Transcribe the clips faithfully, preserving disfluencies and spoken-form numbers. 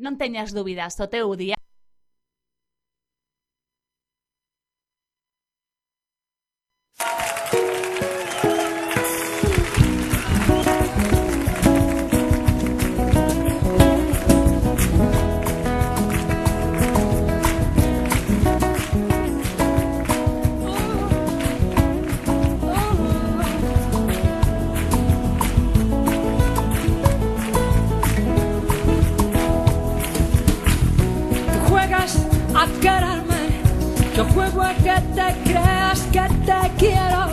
Non teñas dúbidas, o teu día a quererme, yo juego a que te creas que te quiero,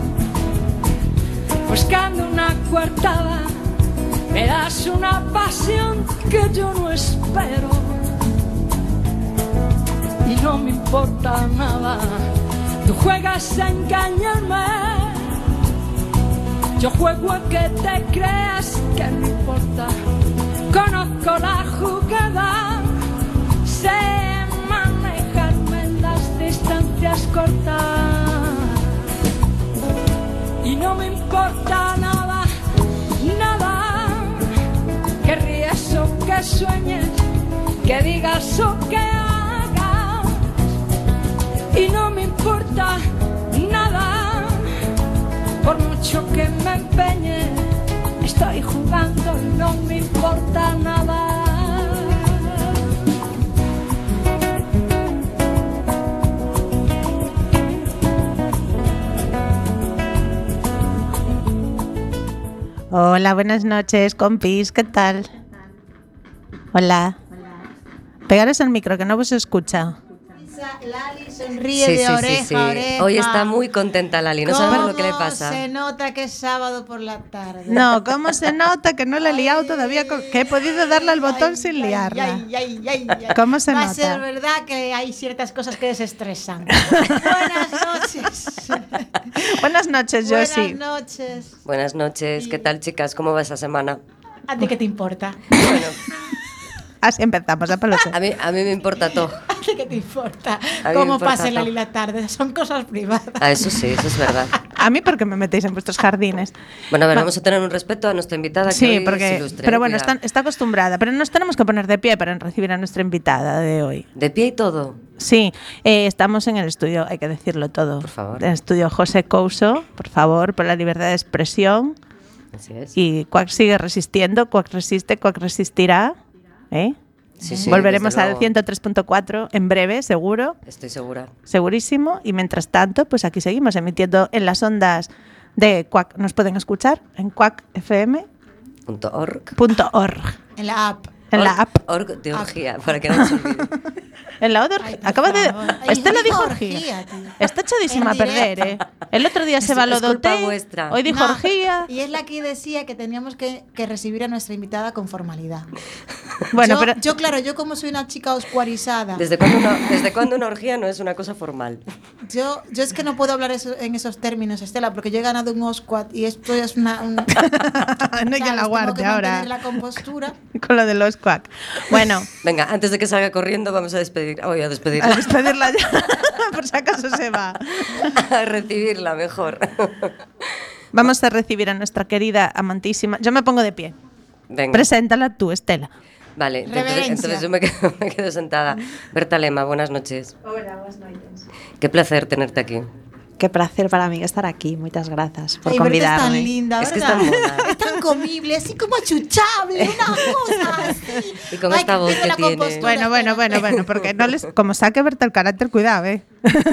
buscando una coartada, me das una pasión que yo no espero, y no me importa nada, tú juegas a engañarme, yo juego a que te creas que no importa, conozco la jugada, sé manejarme en las distancias cortas y no me importa nada, nada, que ríes o que sueñes, que digas o que hagas y no me importa nada, por mucho que me empeñe, estoy jugando y no me importa nada. Hola, buenas noches, compis, ¿qué tal? Hola. Pegaros al micro, que no vos escucha. Lali sonríe sí, de sí, oreja sí, sí. a oreja. Hoy está muy contenta Lali, no sabemos lo que le pasa. Se nota que es sábado por la tarde. No, ¿cómo se nota que no la he liado todavía? Con, que he podido darle al botón ay, sin ay, liarla. Ay, ay, ay, ay. ¿Cómo se Va nota? Va a ser verdad que hay ciertas cosas que desestresan. Buenas noches. Buenas noches, Josi. Buenas noches. Buenas noches, ¿qué tal, chicas? ¿Cómo va esa semana? ¿A ti qué te importa? Bueno. Así empezamos, a pelote. A mí, a mí me importa todo. ¿A ti qué te importa? ¿Cómo pase la lila tarde? Son cosas privadas. Ah, eso sí, eso es verdad. A mí, ¿por qué me metéis en vuestros jardines? Bueno, a ver, Va. vamos a tener un respeto a nuestra invitada que sí, hoy porque, es ilustre. Pero bueno, está, está acostumbrada. Pero nos tenemos que poner de pie para recibir a nuestra invitada de hoy. ¿De pie y todo? Sí, eh, estamos en el estudio, hay que decirlo todo. Por favor. En el estudio José Couso, por favor, por la libertad de expresión. Así es. Y Quack sigue resistiendo, Quack resiste, Quack resistirá. ¿Eh? Sí, sí, volveremos al ciento tres punto cuatro en breve, seguro. Estoy segura. Segurísimo. Y mientras tanto, pues aquí seguimos emitiendo en las ondas de Quack. Nos pueden escuchar en quack f m punto org. En la app. En org, la app. Org de orgía, para que no se olvide. En la orgía. Acaba de. Estela dijo orgía. Está echadísima a perder, ¿eh? El otro día se va lo doté. Hoy dijo no, orgía. Y es la que decía que teníamos que, que recibir a nuestra invitada con formalidad. Bueno, yo, pero. Yo, claro, yo como soy una chica oscuarizada. ¿Desde cuándo una, ¿Desde cuándo una orgía no es una cosa formal? Yo, yo es que no puedo hablar eso, en esos términos, Estela, porque yo he ganado un Oscar y esto es una. Un, no hay que la guarde ahora. la compostura. Con lo de los Quack. Bueno. Venga, antes de que salga corriendo, vamos a despedir. Voy a despedirla. A despedirla ya. Por si acaso se va. A recibirla mejor. Vamos a recibir a nuestra querida, amantísima. Yo me pongo de pie. Venga. Preséntala tú, Estela. Vale, entonces, entonces yo me quedo, me quedo sentada. Berta Lema, buenas noches. Hola, buenas noches. Qué placer tenerte aquí. Qué placer para mí estar aquí. Muchas gracias por Ay, convidarme. Es tan linda, es ¿verdad? Que es, tan es tan comible, así como achuchable, una cosa así. Y con Ay, esta voz que tiene. Bueno, bueno, bueno, bueno, porque no les, como saque Berta el carácter, cuidado, ¿eh?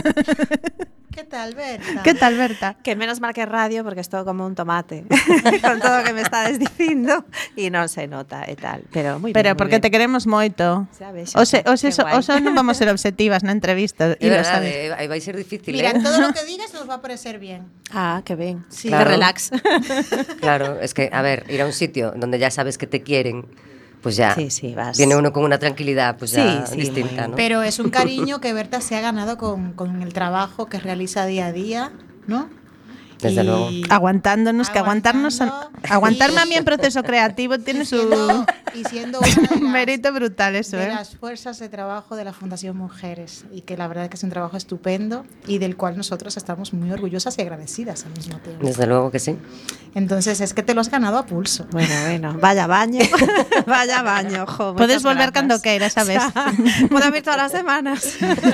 ¿Qué tal, Berta? ¿Qué tal, Berta? Que menos mal que radio, porque es todo como un tomate, con todo lo que me estás dicindo, y no se nota e tal, pero muy Pero bien, porque bien. te queremos moito. Sabes, o se, o se, o se non vamos a ser objetivas na entrevista. É verdade, aí vai ser difícil, Mira, eh? todo lo que digas nos va a parecer bien. Ah, qué bien. Sí. Claro. De relax. Claro, es que, a ver, ir a un sitio donde ya sabes que te quieren, pues ya sí, sí, vas. viene uno con una tranquilidad pues ya sí, sí, distinta, ¿no? Pero es un cariño que Berta se ha ganado con, con el trabajo que realiza día a día, ¿no? Desde y luego. Aguantándonos, que aguantarnos. Aguantando. Aguantarme a mí en proceso creativo tiene su. Y siendo, y siendo una de las, un mérito brutal eso, de ¿eh? las fuerzas de trabajo de la Fundación Mujeres, y que la verdad es que es un trabajo estupendo y del cual nosotros estamos muy orgullosas y agradecidas al mismo tiempo. Desde luego que sí. Entonces es que te lo has ganado a pulso. Bueno, bueno, vaya baño, vaya baño, jo, Puedes volver cuando quieras, ¿sabes? Puedo ir todas las semanas.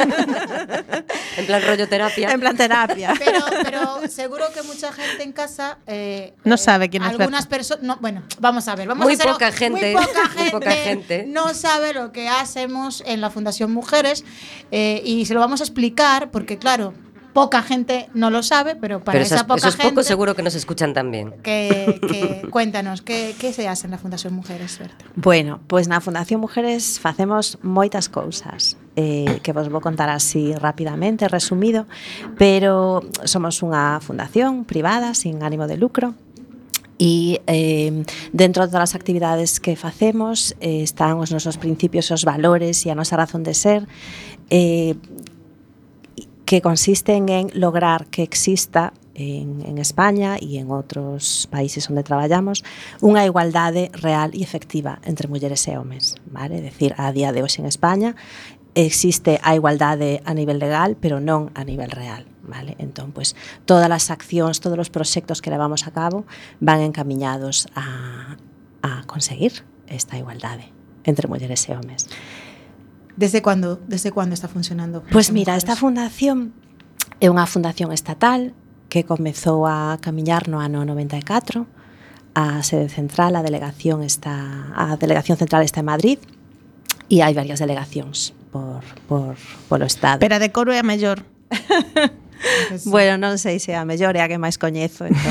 En plan rollo terapia. En plan terapia. Pero, pero seguro que mucha gente en casa eh, no eh, sabe quién es algunas personas, no, bueno, vamos a ver, vamos Muy a hacer, poca gente, muy poca muy gente, poca gente. no sabe lo que hacemos en la Fundación Mujeres, eh, y se lo vamos a explicar porque claro, poca gente no lo sabe, pero para pero esa esos, poca esos gente pocos seguro que nos escuchan también. que, que cuéntanos, ¿qué, qué se hace en la Fundación Mujeres, Berta? Bueno, pois na Fundación Mujeres facemos moitas cousas eh, que vos vou contar así rapidamente, resumido, pero somos unha fundación privada sin ánimo de lucro. E eh, dentro de todas as actividades que facemos eh, están os nosos principios, os valores e a nosa razón de ser, eh, que consisten en lograr que exista en, en España e en outros países onde traballamos unha igualdade real e efectiva entre mulleres e homes, vale? É dicir, a día de hoxe en España existe a igualdade a nivel legal, pero non a nivel real, vale? Entón, pues, todas as accións, todos os proxectos que levamos a cabo van encaminhados a, a conseguir esta igualdade entre mulleres e homes. ¿Desde cuándo, desde cuándo está funcionando? Pois pues mira, esta fundación é unha fundación estatal que comezou a camiñar no ano noventa e catro. A sede central, a delegación está, a delegación central está en Madrid e hai varias delegacións por, por, polo Estado. Pero a de Coro é a mellor. Bueno, non sei se a mellor é a que máis coñezo, entón.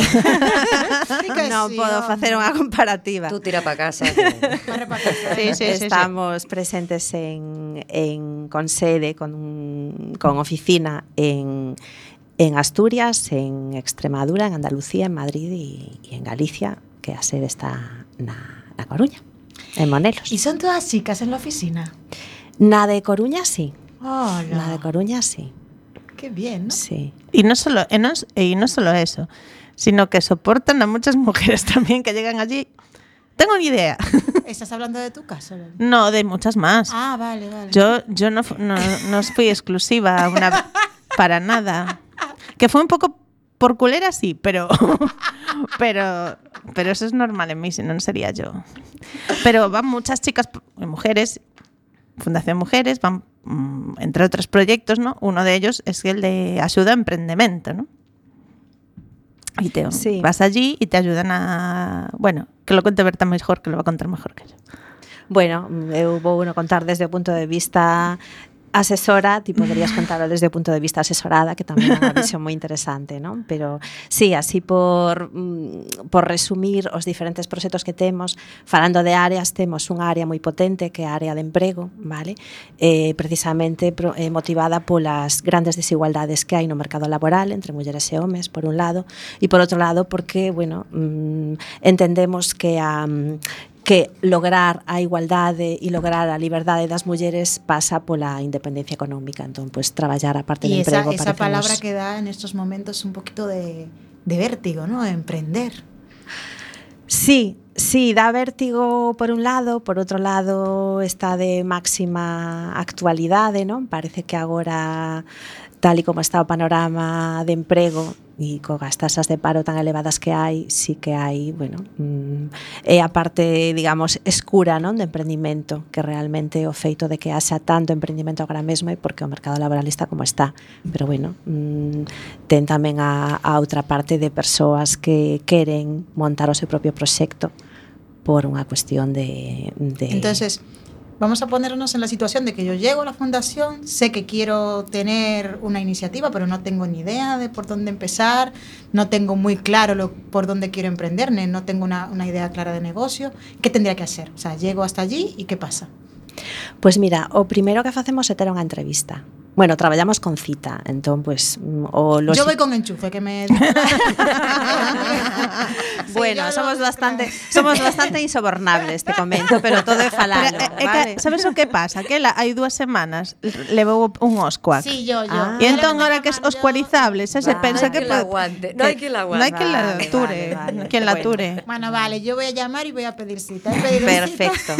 Non sí, podo hombre. facer unha comparativa. Tú tira para casa. Que... Sí, sí, sí, Estamos sí. presentes en, en con sede, con, con oficina en, en Asturias, en Extremadura, en Andalucía, en Madrid e, e en Galicia, que a sede está na, na Coruña, en Monelos. ¿Y son todas chicas en la oficina? Na de Coruña, sí. Hola. Na de Coruña, sí. Qué bien, ¿no? Sí. Y no solo, y no, y no solo eso, sino que soportan a muchas mujeres también que llegan allí. Tengo ni idea. ¿Estás hablando de tu caso, Loli? No, de muchas más. Ah, vale, vale. Yo, yo no, fu- no, no fui exclusiva una, para nada. Que fue un poco por culera, sí, pero, pero, pero eso es normal en mí, si no, no sería yo. Pero van muchas chicas, mujeres, Fundación Mujeres, van, mm, entre otros proyectos, ¿no? Uno de ellos es el de ayuda a emprendimiento, ¿no? Y te Sí. vas allí y te ayudan a... Bueno, que lo cuente Berta mejor, que lo va a contar mejor que yo. Bueno, eu vou no contar desde o punto de vista asesora, ti poderías contarlo desde o punto de vista asesorada, que tamén é unha visión moi interesante, non? Pero sí, así por mm, por resumir os diferentes proxectos que temos, falando de áreas, temos unha área moi potente que é a área de emprego, vale? Eh, precisamente pro, eh, motivada polas grandes desigualdades que hai no mercado laboral entre mulleres e homes, por un lado, e por outro lado porque, bueno, mm, entendemos que a que lograr a igualdade e lograr a liberdade das mulleres pasa pola independencia económica. Entón, pues, traballar a parte Y de esa, emprego esa parecemos... palabra que da en estos momentos un poquito de, de vértigo, ¿no? Emprender. Sí, sí, dá vértigo por un lado, por outro lado está de máxima actualidade, non? Parece que agora, tal e como está o panorama de emprego e coas tasas de paro tan elevadas que hai, sí que hai, bueno, mm, é a parte, digamos, escura, non, de emprendimento, que realmente o feito de que haxa tanto emprendimento agora mesmo é porque o mercado laboral está como está, pero bueno, mm, ten tamén a, a outra parte de persoas que queren montar o seu propio proxecto por unha cuestión de, de... Entonces, vamos a ponernos en la situación de que yo llego a la fundación, sé que quiero tener una iniciativa, pero no tengo ni idea de por dónde empezar, no tengo muy claro lo, por dónde quiero emprender, no tengo una, una idea clara de negocio. ¿Qué tendría que hacer? O sea, llego hasta allí y ¿qué pasa? Pois mira, o primeiro que facemos é ter unha entrevista. Bueno, traballamos con cita, entón, pues, o los... Yo voy con enchufe, que me... Bueno, Sí, somos lo- bastante somos bastante insobornables, te comento, pero todo é falalo, Pero, é vale? que, sabes o que pasa? Que ela hai dúas semanas levou un oscuac. Sí, yo, yo. Ah. E entón, ahora que es oscualizable, xa se Vale. pensa No hay que... quien la pode- aguante, no hay quien la No hai aguante. quien la Vale, ture. vale, vale. Quien la Bueno. ture. Bueno, vale, yo voy a llamar y voy a pedir cita. ¿eh? Pedir Perfecto.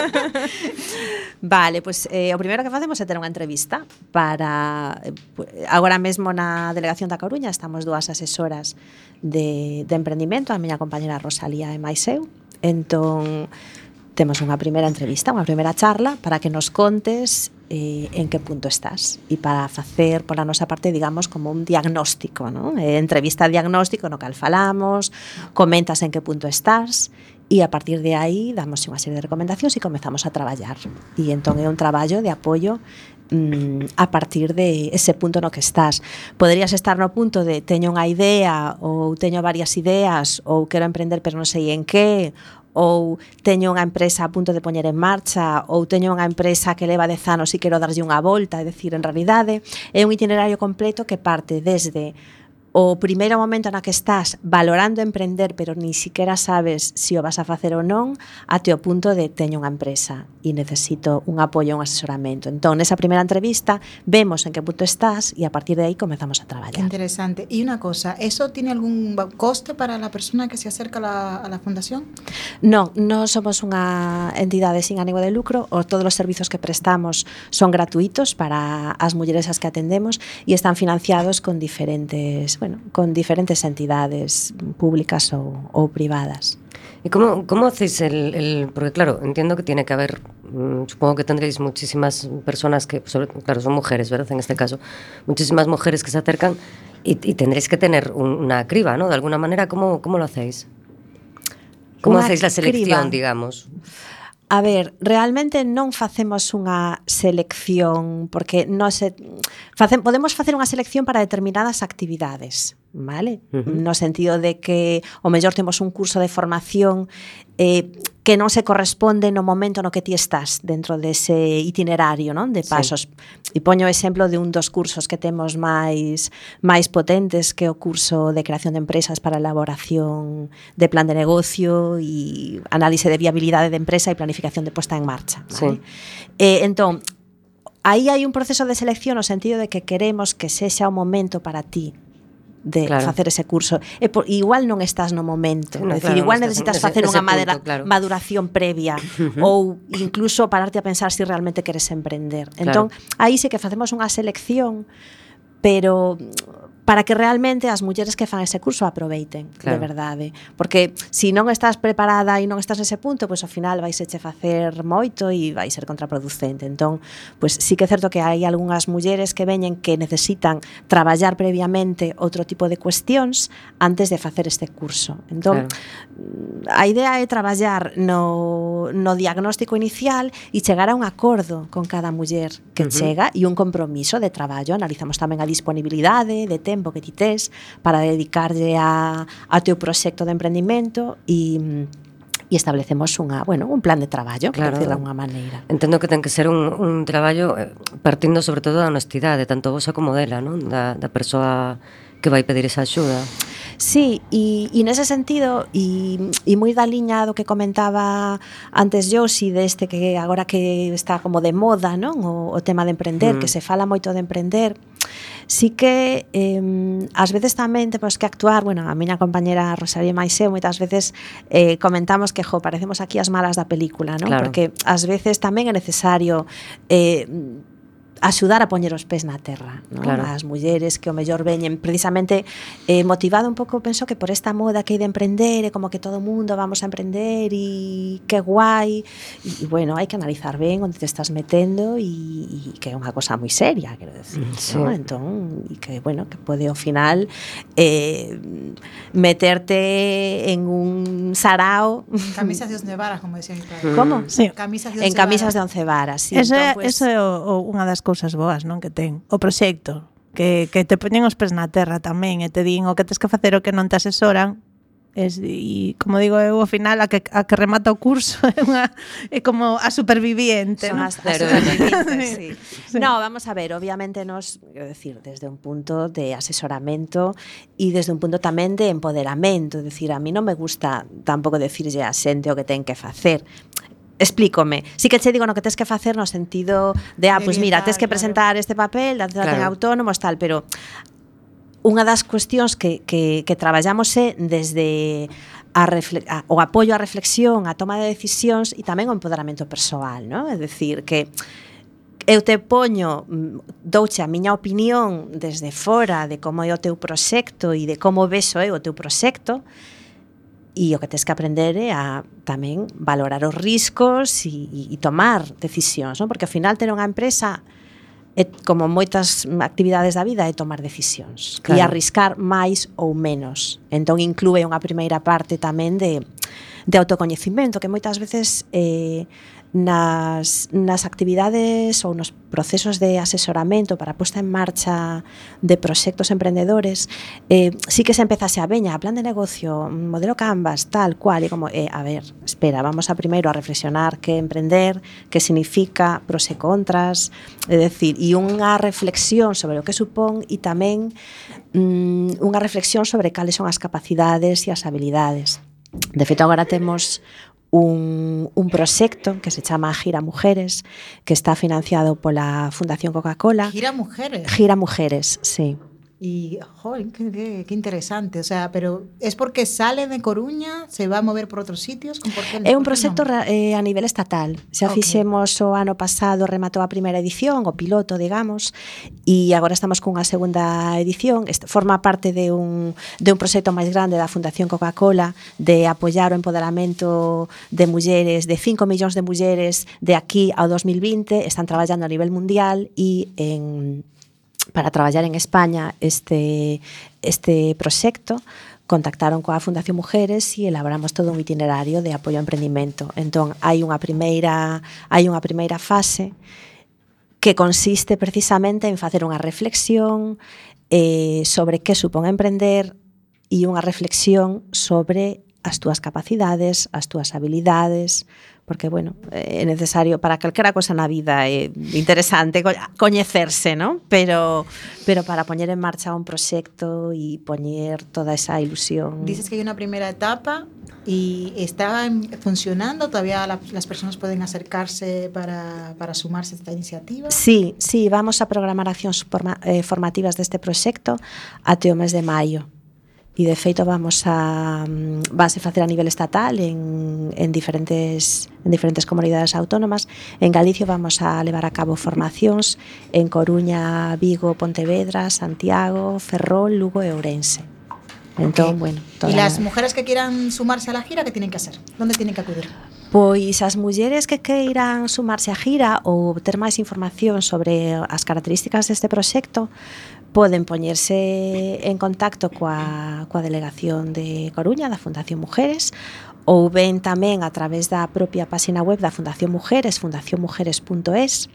Vale, pois pues, eh, o primeiro que facemos é ter unha entrevista para eh, pu- agora mesmo na Delegación da Coruña estamos dúas asesoras de, de emprendimento, a miña compañera Rosalía e máis eu. Entón temos unha primeira entrevista, unha primeira charla para que nos contes eh, en que punto estás e para facer pola nosa parte, digamos, como un diagnóstico, non? Eh, entrevista diagnóstico no cal falamos, comentas en que punto estás e a partir de aí damos unha serie de recomendacións e comezamos a traballar. E entón é un traballo de apoio mm, a partir de ese punto no que estás. Poderías estar no punto de teño unha idea ou teño varias ideas ou quero emprender pero non sei en que, ou teño unha empresa a punto de poñer en marcha, ou teño unha empresa que leva dez anos e quero darlle unha volta, é dicir, en realidade é un itinerario completo que parte desde o primeiro momento na que estás valorando emprender pero ni siquiera sabes se o vas a facer ou non, até o punto de teño unha empresa e necesito un apoio, un asesoramento. Entón, nesa primeira entrevista vemos en que punto estás e a partir de aí comezamos a Qué traballar. interesante. Y una cosa, ¿eso tiene algún ba- coste para la persona que se acerca a la, a la fundación? Non, non somos unha entidade sin ánimo de lucro, o, todos os servizos que prestamos son gratuitos para as mulleres as que atendemos e están financiados con diferentes, bueno, con diferentes entidades públicas ou, ou privadas. ¿Y cómo, cómo hacéis el, el...? Porque claro, entiendo que tiene que haber, mm, supongo que tendréis muchísimas personas que, sobre, claro, son mujeres, ¿verdad? En este caso, muchísimas mujeres que se acercan y, y tendréis que tener un, una criba, ¿no? De alguna manera, ¿cómo, cómo lo hacéis? ¿Cómo Unha hacéis la selección, criba. digamos? A ver, realmente non facemos unha selección porque non se face, podemos facer unha selección para determinadas actividades, vale? Uh-huh. No sentido de que o mellor temos un curso de formación eh, que non se corresponde no momento no que ti estás dentro dese itinerario, non? De pasos. Sí. E poño o exemplo de un dos cursos que temos máis máis potentes, que é o curso de creación de empresas para elaboración de plan de negocio e análise de viabilidade de empresa e planificación de posta en marcha, vale? Sí. Eh, entón, aí hai un proceso de selección no sentido de que queremos que sexa o momento para ti de claro. facer ese curso. E por, igual non estás no momento, Sí, no, é dicir, claro, igual non estás necesitas en facer ese- unha ese madera, punto, claro. maduración previa Uh-huh. ou incluso pararte a pensar se si realmente queres emprender. Entón, aí sí que facemos unha selección, pero para que realmente as mulleres que fan ese curso aproveiten, Claro. de verdade. Porque se si non estás preparada e non estás nese punto, pois ao final vais eche facer moito e vai ser contraproducente. Entón, pois sí que é certo que hai algunhas mulleres que veñen que necesitan traballar previamente outro tipo de cuestións antes de facer este curso. Entón, Claro. a idea é traballar no, no diagnóstico inicial e chegar a un acordo con cada muller que Ujú. chega e un compromiso de traballo. Analizamos tamén a disponibilidade de tempo que ti tes para dedicarlle a, a teu proxecto de emprendimento e, e establecemos unha, bueno, un plan de traballo, Claro. por decirlo de alguna maneira. Entendo que ten que ser un, un traballo eh, partindo sobre todo da honestidade, tanto vosa como dela, non? Da, da persoa que vai pedir esa axuda. Sí, e, e nese sentido e, e moi da liña do que comentaba antes Josi deste que agora que está como de moda, non? O, o tema de emprender, Mm. que se fala moito de emprender. Sí que eh, ás veces tamén temos que actuar, bueno, a miña compañera Rosalía e máis eu moitas veces eh, comentamos que, jo, parecemos aquí as malas da película, non? Claro. Porque ás veces tamén é necesario eh, axudar a poñer os pés na terra, non? Claro. As mulleres que o mellor veñen precisamente eh, motivado un pouco, penso que por esta moda que hai de emprender, e como que todo o mundo vamos a emprender e que guai, e, e bueno, hai que analizar ben onde te estás metendo e, e que é unha cosa moi seria, quero decir, Sí. ¿no? Entón, e que bueno, que pode ao final eh, meterte en un sarao. Camisas de once varas, como decía mi padre. Como? Sí. Camisas de En once camisas de varas. once varas, sí. Eso é, entón, pues, eso é o, o, unha das cousas boas, non, que ten o proxecto, que, que te poñen os pés na terra tamén e te din o que tes que facer o que non te asesoran, Es, e como digo eu, ao final a que, a que remata o curso é, unha, é como a superviviente, Son ¿no? as, as supervivientes, sí. Sí. No, vamos a ver, obviamente nos, quero decir, desde un punto de asesoramento e desde un punto tamén de empoderamento, é dicir, a mí non me gusta tampouco decirlle a xente o que ten que facer. Explícome. Sí que che digo no que tes que facer no sentido de, ah, De pois pues mira, orientar, tes que claro. presentar este papel, datos Claro. claro. autónomos, tal, pero unha das cuestións que, que, que traballamos é desde a refle a, o apoio á reflexión, a toma de decisións e tamén o empoderamento persoal, ¿no? É dicir, que eu te poño, douche a miña opinión desde fora de como é o teu proxecto e de como vexo eu o teu proxecto, e o que tens que aprender é a tamén valorar os riscos e, e, e tomar decisións, non? Porque ao final ter unha empresa é, como moitas actividades da vida, é tomar decisións claro. E arriscar máis ou menos. Entón inclúe unha primeira parte tamén de, de autocoñecimento que moitas veces eh, nas, nas actividades ou nos procesos de asesoramento para a posta en marcha de proxectos emprendedores, eh, sí que se empezase a veña, a plan de negocio, modelo Canvas, tal cual, e como, eh, a ver, espera, vamos a primeiro a reflexionar que emprender, que significa, pros e contras, é dicir, e unha reflexión sobre o que supón e tamén mm, unha reflexión sobre cales son as capacidades e as habilidades. De feito, agora temos un, un proxecto que se chama Gira Mujeres, que está financiado pola Fundación Coca-Cola. Gira Mujeres. Gira Mujeres, sí. Y, joder, qué, qué, qué interesante. O sea, pero ¿es porque sale de Coruña, se va a mover por outros sitios? ¿Por qué, É un por qué proxecto non? eh, a nivel estatal. Xa Ok. fixemos o ano pasado, rematou a primeira edición, o piloto, digamos, e agora estamos cunha segunda edición. Est- forma parte de un, de un proxecto máis grande da Fundación Coca-Cola de apoiar o empoderamento de mulleres, de cinco millóns de mulleres de aquí ao dos mil vinte. Están traballando a nivel mundial e en para traballar en España este, este proxecto contactaron coa Fundación Mujeres e elaboramos todo un itinerario de apoio ao emprendimento. Entón, hai unha primeira hai unha primeira fase que consiste precisamente en facer unha reflexión eh, sobre que supón emprender e unha reflexión sobre as túas capacidades, as túas habilidades, porque, bueno, é necesario para calquera cosa na vida, é interesante coñecerse, ¿no? Pero, pero para poñer en marcha un proxecto e poñer toda esa ilusión. Dices que hay una primera etapa y está en- funcionando, todavía la- las personas pueden acercarse para, para sumarse a esta iniciativa. Sí, sí, vamos a programar accións forma, eh, formativas deste proxecto até o mes de maio. E de feito vamos a mm, vanse facer a nivel estatal en, en diferentes en diferentes comunidades autónomas. En Galicia vamos a levar a cabo formacións en Coruña, Vigo, Pontevedra, Santiago, Ferrol, Lugo e Ourense. Entón, Ok. bueno, Y toda las la- mujeres que quieran sumarse a la gira, ¿qué tienen que hacer? ¿Dónde tienen que acudir? Pois as mulleres que queiran sumarse á gira ou ter máis información sobre as características deste proxecto poden poñerse en contacto coa, coa delegación de Coruña da Fundación Mujeres ou ben tamén a través da propia página web da Fundación Mujeres, fundación mujeres punto es.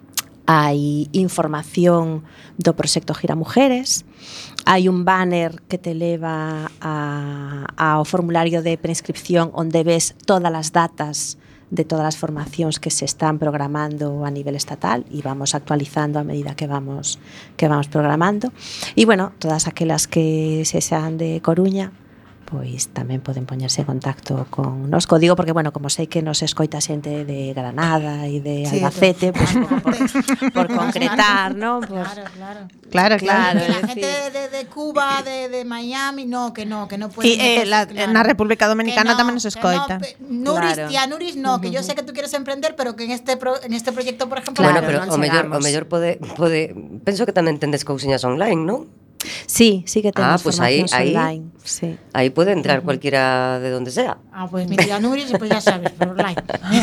Hai información do proxecto Gira Mujeres, hai un banner que te leva a, ao formulario de preinscripción onde ves todas as datas de todas as formacións que se están programando a nivel estatal e vamos actualizando a medida que vamos que vamos programando. E bueno, todas aquelas que se sean de Coruña, pois tamén poden poñerse en contacto con nos. Digo porque, bueno, como sei que nos escoita xente de Granada e de Sí, Albacete, pois un pouco por, por Más concretar, margen. ¿no? Pues, Claro, claro. Claro, claro. Claro, Que la es gente decir- de, de Cuba, de, de Miami, no, que no, que no puede. Y, eh, la- na República Dominicana tamén nos escoita. Nuris, Claro. tía Nuris, no, que yo sé que tú quieres emprender, pero que en este pro, en este proyecto, por ejemplo, Bueno, Claro, pero non o mellor, o chegamos. mellor pode, pode penso que tamén tendes cousiñas online, non? Sí, sí que Ah, temos pues ahí- formacións ahí- online. Sí. Aí pode entrar cualquiera de donde sea. Ah, pues mi tía Nuris, pues ya sabes, por online.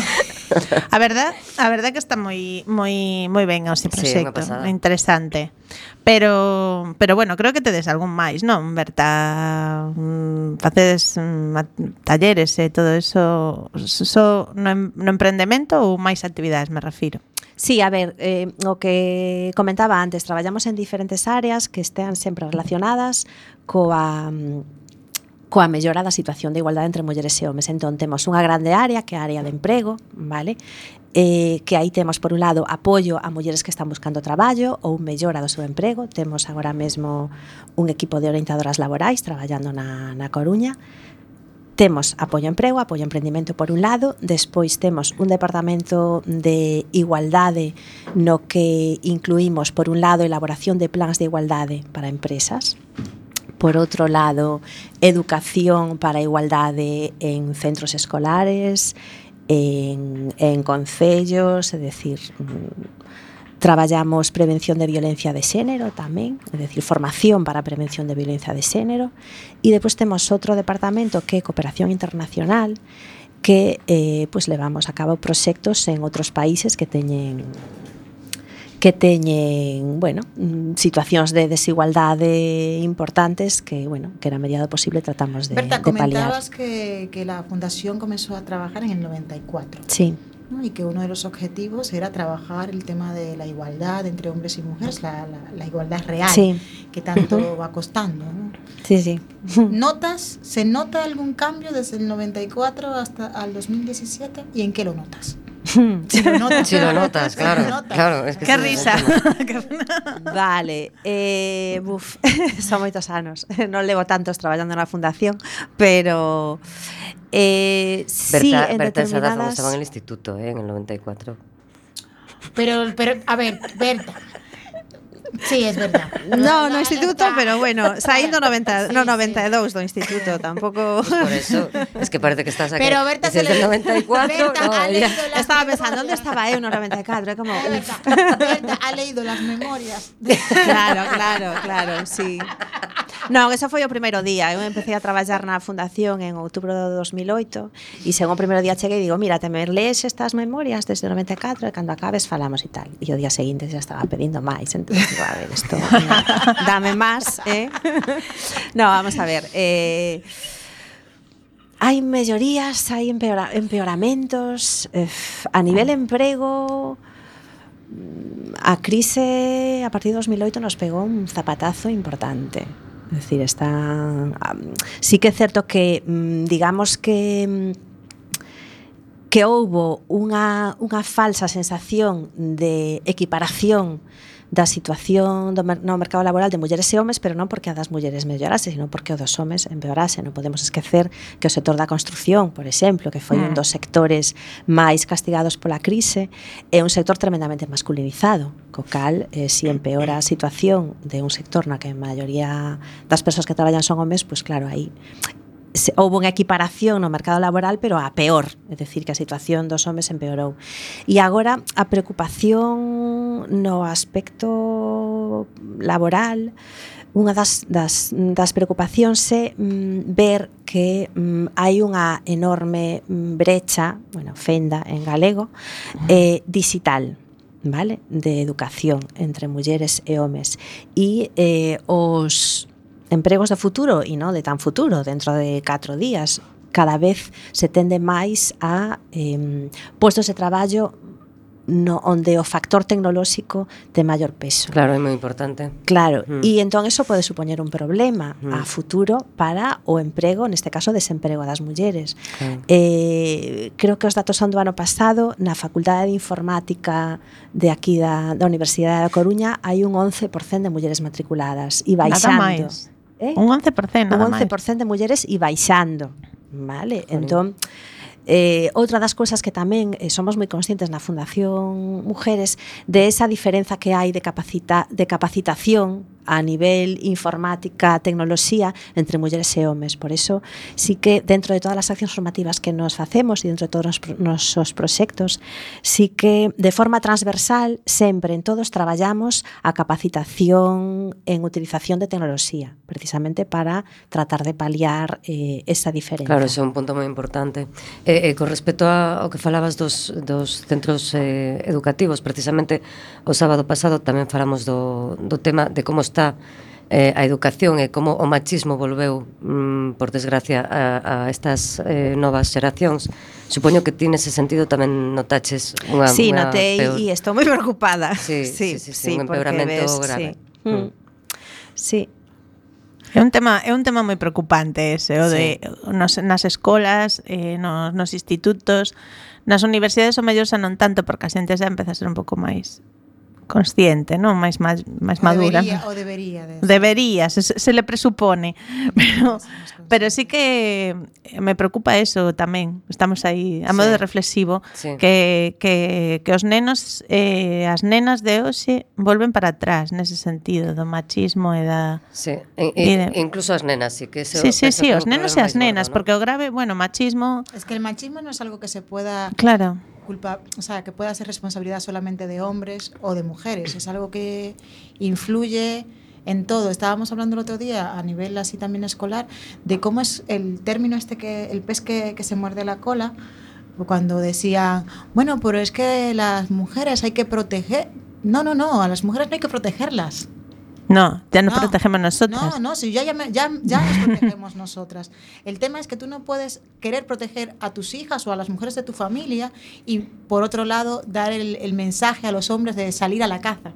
A verdad, a verdad que está moi moi moi ben o ese Sí, unha proxecto, pasada. interesante. Pero pero bueno, creo que tedes algún máis, non, Berta? Mm, facedes mm, a- talleres e todo eso, só no, em- no emprendemento ou máis actividades, me refiro. Sí, a ver, eh, o que comentaba antes, traballamos en diferentes áreas que estean sempre relacionadas coa, mm, coa mellora da situación de igualdade entre mulleres e homes. Entón, temos unha grande área, que é a área de emprego, vale? Eh, que aí temos, por un lado, apoio a mulleres que están buscando traballo ou mellora do seu emprego. Temos agora mesmo un equipo de orientadoras laborais traballando na, na Coruña. Temos apoio a emprego, apoio a emprendimento por un lado, despois temos un departamento de igualdade no que incluímos, por un lado, elaboración de plans de igualdade para empresas, por outro lado, educación para a igualdade en centros escolares, en, en concellos, é dicir, traballamos prevención de violencia de xénero tamén, é dicir, formación para a prevención de violencia de xénero, e depois temos outro departamento que é cooperación internacional, que eh, pues, levamos a cabo proxectos en outros países que teñen que teñen, bueno, situacións de desigualdade importantes que, bueno, que na medida do posible tratamos de, Berta, de paliar. comentabas que, que la fundación comenzó a trabajar en el noventa y cuatro. Sí. ¿no? Y que uno de los objetivos era trabajar el tema de la igualdad entre hombres y mujeres, la, la, la igualdad real, sí. que tanto uh-huh. va costando, ¿no? Sí, sí. ¿Notas, se nota algún cambio desde el noventa y cuatro hasta el dos mil diecisiete? ¿Y en qué lo notas? Si lo notas, si lo notas, claro, lo notas. claro, es que Qué risa. Vale, eh, buf, son moitos anos. Non levo tantos traballando na fundación, pero eh, sí, Berta, en Berta determinadas... estaba en el instituto, eh, en el noventa y cuatro. Pero, pero, a ver, Berta. Sí, es verdad. No, no instituto, pero bueno, saindo noventa, Sí, no sí. noventa e dous do instituto, tampouco. Pues por eso, es que parece que estás aquí. Pero Berta se desde el le- noventa y cuatro, Berta no, ha ella- leído las Estaba pensando, onde memorias. estaba eu no noventa e catro? É como, uf. Berta, Berta ha leído las memorias. Claro, claro, claro, sí. Non, ese foi o primeiro día. Eu empecé a traballar na fundación en outubro de dos mil oito e según o primeiro día cheguei e digo, mira, te me lees estas memorias desde o noventa e catro e cando acabes falamos e tal. E o día seguinte xa estaba pedindo máis, entón digo, a ver, isto dame máis, eh? No, vamos a ver, eh hai mellorías, hai empeora, empeoramentos, eh, a nivel emprego. A crise a partir de dos mil oito nos pegou un zapatazo importante. É dicir, está um, sí que é certo que um, digamos que que houbo unha unha falsa sensación de equiparación da situación do mer- no mercado laboral de mulleres e homes, pero non porque a das mulleres mellorase, sino porque o dos homes empeorase. Non podemos esquecer que o sector da construción, por exemplo, que foi un dos sectores máis castigados pola crise, é un sector tremendamente masculinizado, co cal, eh, si empeora a situación de un sector na que a maioría das persoas que traballan son homes, pois claro, aí se, houve unha equiparación no mercado laboral, pero a peor, é dicir, que a situación dos homes empeorou. E agora a preocupación no aspecto laboral, unha das, das, das preocupacións é mm, ver que mm, hai unha enorme mm, brecha, bueno, fenda en galego, eh, digital, vale, de educación entre mulleres e homes. E eh, os empregos de futuro e non de tan futuro, dentro de catro días, cada vez se tende máis a eh, postos de traballo no, onde o factor tecnolóxico ten maior peso. Claro, é moi importante. Claro, Mm. e entón eso pode supoñer un problema Mm. a futuro para o emprego, neste caso desemprego das mulleres. Claro. Eh, creo que os datos son do ano pasado, na Facultade de Informática de aquí da, da Universidade da Coruña hai un once por cento de mulleres matriculadas e Nada baixando. máis. Eh? Un once por cento, Un nada once máis. por cento de mulleres e baixando, vale? Entón, eh, outra das cousas que tamén eh, somos moi conscientes na Fundación Mujeres de esa diferenza que hai de, capacita, de capacitación a nivel informática, tecnoloxía entre mulleres e homes. Por eso, sí que dentro de todas as accións formativas que nos facemos e dentro de todos os pro- nosos proxectos, sí que de forma transversal sempre en todos traballamos a capacitación en utilización de tecnoloxía, precisamente para tratar de paliar eh, esa diferencia. Claro, ese é un punto moi importante. E, e con respecto a, ao que falabas dos, dos centros eh, educativos, precisamente o sábado pasado tamén falamos do, do tema de como está eh, a educación e como o machismo volveu, mm, por desgracia, a, a estas eh, novas xeracións. Supoño que ti nese sentido tamén notaches unha, Sí, unha notei peor... e estou moi preocupada. Sí, sí, sí, sí, un porque empeoramento ves, grave. Sí. Mm. Sí. É un tema, é un tema moi preocupante ese, o de nos, nas escolas, eh, nos, nos institutos, nas universidades o mellor xa non tanto, porque a xente xa empeza a ser un pouco máis consciente, non? Máis máis, máis madura. Debería, o debería. De debería, se, se le presupone. Pero, pero sí que me preocupa eso tamén. Estamos aí a modo Sí. de reflexivo Sí. que, que, que os nenos e eh, as nenas de hoxe volven para atrás nese sentido do machismo e da... Sí, e, E e, de- incluso as nenas, sí que ese, Sí, sí, ese sí, é o os nenos e problema as máis nenas, gordo, porque o grave, bueno, machismo, Es que el machismo no es algo que se pueda claro. culpa, o sea, que pueda ser responsabilidad solamente de hombres o de mujeres. Es algo que influye en todo. Estábamos hablando el otro día a nivel así también escolar de cómo es el término este que el pez que, que se muerde la cola, cuando decían, bueno, pero es que las mujeres hay que proteger. No, no, no, a las mujeres no hay que protegerlas. No, ya no, No, protegemos nosotras. No, no, si ya, ya, me- ya, ya nos protegemos nosotras. El tema es que tú no puedes querer proteger a tus hijas o a las mujeres de tu familia y, por otro lado, dar el, el mensaje a los hombres de salir a la caza.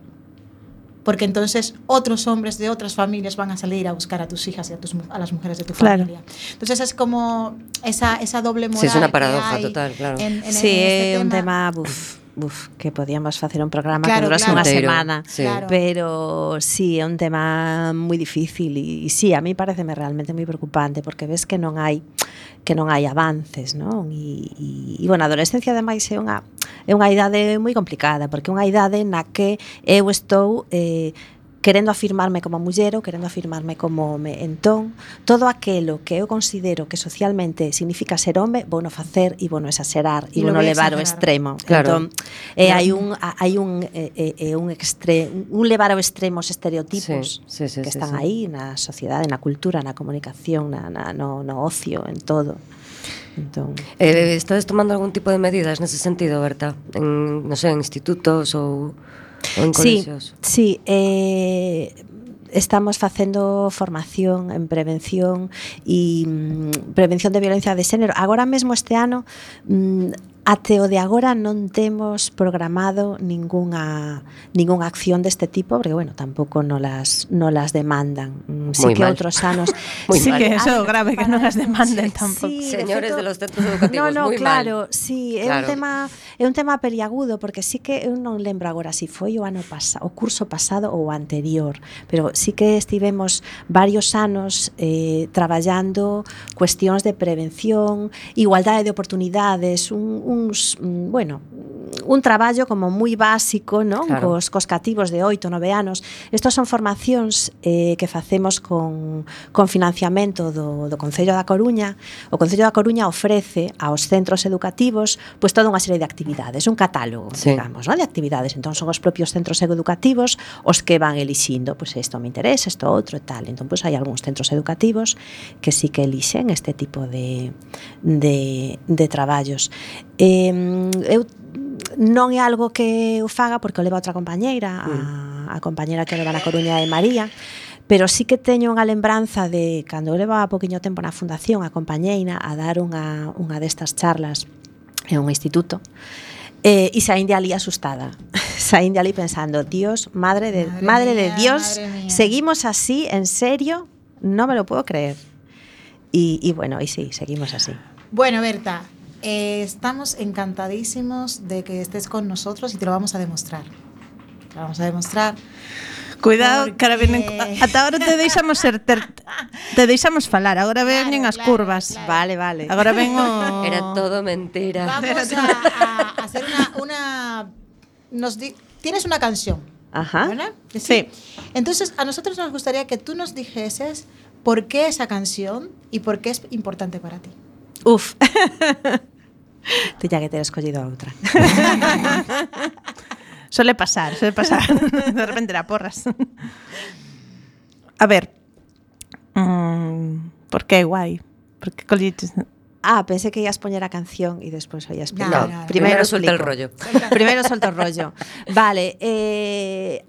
Porque entonces otros hombres de otras familias van a salir a buscar a tus hijas y a, tus, mu- a las mujeres de tu Claro. familia. Entonces es como esa, esa doble moral. Sí, es una que paradoja hay total, claro. en- en- Sí, en este é un tema, buf, buf, que podíamos facer un programa Claro, que durase claro. unha Enteiro, semana. sí. Claro. Pero sí, é un tema moi difícil e, e sí, a mí pareceme realmente moi preocupante porque ves que non hai que non hai avances, non? E, e, e bueno, a adolescencia ademais é unha é unha idade moi complicada, porque é unha idade na que eu estou eh querendo afirmarme como muller ou querendo afirmarme como home. Entón, todo aquelo que eu considero que socialmente significa ser home, vou no facer e vou no exagerar e E lo vou no voy a levar ao exagerar. extremo. Claro. Entón, eh, hai un a- hai un eh, eh, un extre, un levar ao extremo os estereotipos Sí, sí, sí, que sí, están sí. aí na sociedade, na cultura, na comunicación, na, na no, no ocio, en todo. Entón, Eh, estades tomando algún tipo de medidas nese sentido, Berta? En, non sei, en institutos ou, ou en sí, colexios? sí, eh, estamos facendo formación en prevención e mm, prevención de violencia de xénero. Agora mesmo este ano, mm, até o de agora non temos programado ningunha ningunha acción deste tipo, porque bueno, tampouco nolas nolas demandan. Mm, sí Moi que mal. outros anos Moi Sí mal. que eso é Ah, grave que non as demanden tampouco. Sí, Señores feito- de los centros educativos, No, no, moi claro, mal. sí, é Claro. un tema é un tema peliagudo porque sí que eu non lembro agora si foi o ano pasado, o curso pasado ou o anterior, pero sí que estivemos varios anos eh, traballando cuestións de prevención, igualdade de oportunidades, un, uns, mm, bueno, un traballo como moi básico, non? Claro. Cos, cos cativos de oito, nove anos. Estos son formacións eh, que facemos con, con financiamento do, do Concello da Coruña. O Concello da Coruña ofrece aos centros educativos pois toda unha serie de actividades, un catálogo, Sí. digamos, non? De actividades. Entón son os propios centros educativos os que van elixindo, pois isto me interesa, isto outro e tal. Entón pois hai algúns centros educativos que sí que elixen este tipo de de, de traballos. Eh, eu non é algo que eu faga porque o leva outra compañeira, a, a compañeira que leva na Coruña é María, pero sí que teño unha lembranza de cando eu levaba poquinho tempo na fundación, acompañeina a dar unha, unha destas charlas en un instituto, eh, e saín de ali asustada. Saín de ali pensando, Dios, madre de, Madre madre de mía, Dios, madre mía. seguimos así, en serio, no me lo puedo creer. Y, y bueno, y sí, seguimos así. Bueno, Berta, eh, estamos encantadísimos de que estés con nosotros y te lo vamos a demostrar. Te lo vamos a demostrar. Cuidado, Porque- que ahora vienen, ata ahora te deixamos ser ter, te deixamos falar, agora veñen Claro, as claro, curvas. claro. Vale, vale. Agora ven o Era todo mentira. Vamos a, a hacer una... una nos di- tienes una canción, Ajá. ¿verdad? Sí. Entonces, a nosotros nos gustaría que tú nos dijeses por qué esa canción y por qué es importante para ti. Uf. Tiña que ter escollido a outra. Suele pasar, suele pasar. De repente era porras. A ver. Mm, por que guai? Por que colliches? Ah, pensé que ibas poñer a canción e despois o ibas No, explicar. no, no. Primeiro suelta el explico. rollo. Primeiro solto o rollo. Vale, eh...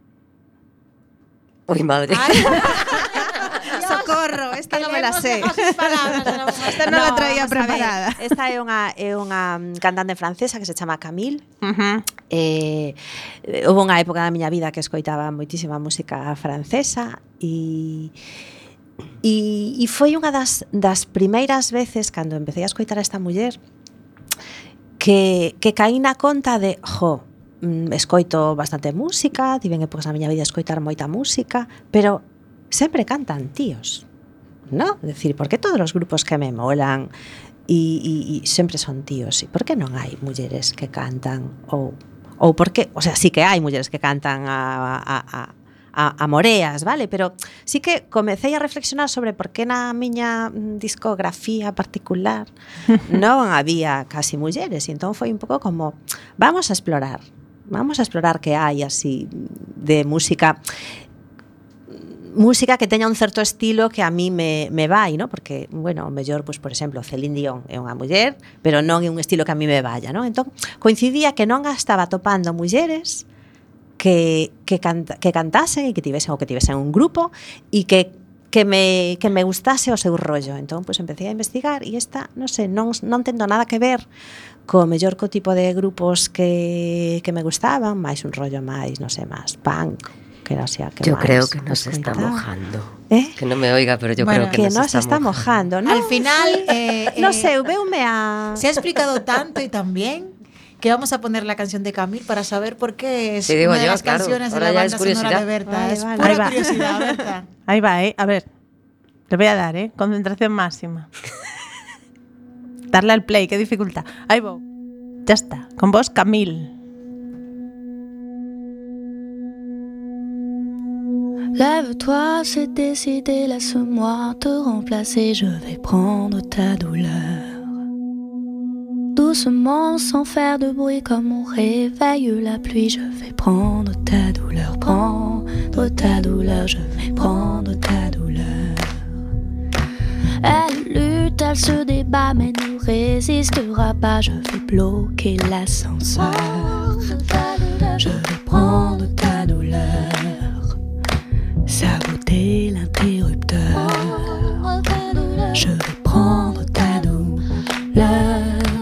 Oi, madre. Ay, socorro, esta non me la sé. Esta non la traía vamos a ver, preparada. Esta é unha é unha mm, cantante francesa que se chama Camille. Uh-huh. Eh, houve unha época da miña vida que escoitaba moitísima música francesa e E, e foi unha das, das primeiras veces cando empecé a escoitar a esta muller que, que caí na conta de jo, escoito bastante música, tiven épocas na miña vida escoitar moita música, pero sempre cantan tíos, ¿no? É dicir, por que todos os grupos que me molan e, e, e sempre son tíos? E por que non hai mulleres que cantan? Ou, ou por que, o sea, sí que hai mulleres que cantan a, a, a, a, a moreas, vale? Pero sí que comecei a reflexionar sobre por que na miña discografía particular non había casi mulleres, e entón foi un pouco como, vamos a explorar, vamos a explorar que hai así de música música que teña un certo estilo que a mí me, me vai, ¿no? Porque, bueno, o mellor, pues, por exemplo, Celine Dion é unha muller, pero non é un estilo que a mí me vaya, ¿no? Entón, coincidía que non estaba topando mulleres que, que, canta, que cantasen e que tivesen, ou que tivesen un grupo e que que me, que me gustase o seu rollo. Entón, pues, empecé a investigar e esta, non sei, non, non tendo nada que ver co mellor co tipo de grupos que, que me gustaban, máis un rollo máis, non sei, máis punk, que era así, que yo máis creo que nos escoitaba. está mojando. ¿Eh? Que non me oiga, pero yo Bueno, creo que, Que nos, nos está mojando, ¿no? Al final, eh, No eh, sé, veume a... se ha explicado tanto y tan bien que vamos a poner la canción de Camille para saber por qué es Sí, digo una de yo, las claro. canciones de Ahora la ya banda es curiosidad. sonora de Berta. Vale, es vale. pura Ahí va. curiosidad, Berta. Ahí va, ¿eh? A ver. Le voy a dar, ¿eh? Concentración máxima. Darle al play, qué dificultad. Ahí va. Ya está. Con vos, Camille. Lève-toi, c'est décidé, laisse-moi te remplacer, je vais prendre ta douleur. Doucement, sans faire de bruit, comme on réveille la pluie, je vais prendre ta douleur, prendre ta douleur, je vais prendre ta douleur. Elle lutte, elle se débat, mais ne résistera pas, je vais bloquer l'ascenseur. Je vais prendre ta douleur, saboter l'interrupteur. Je vais prendre ta douleur.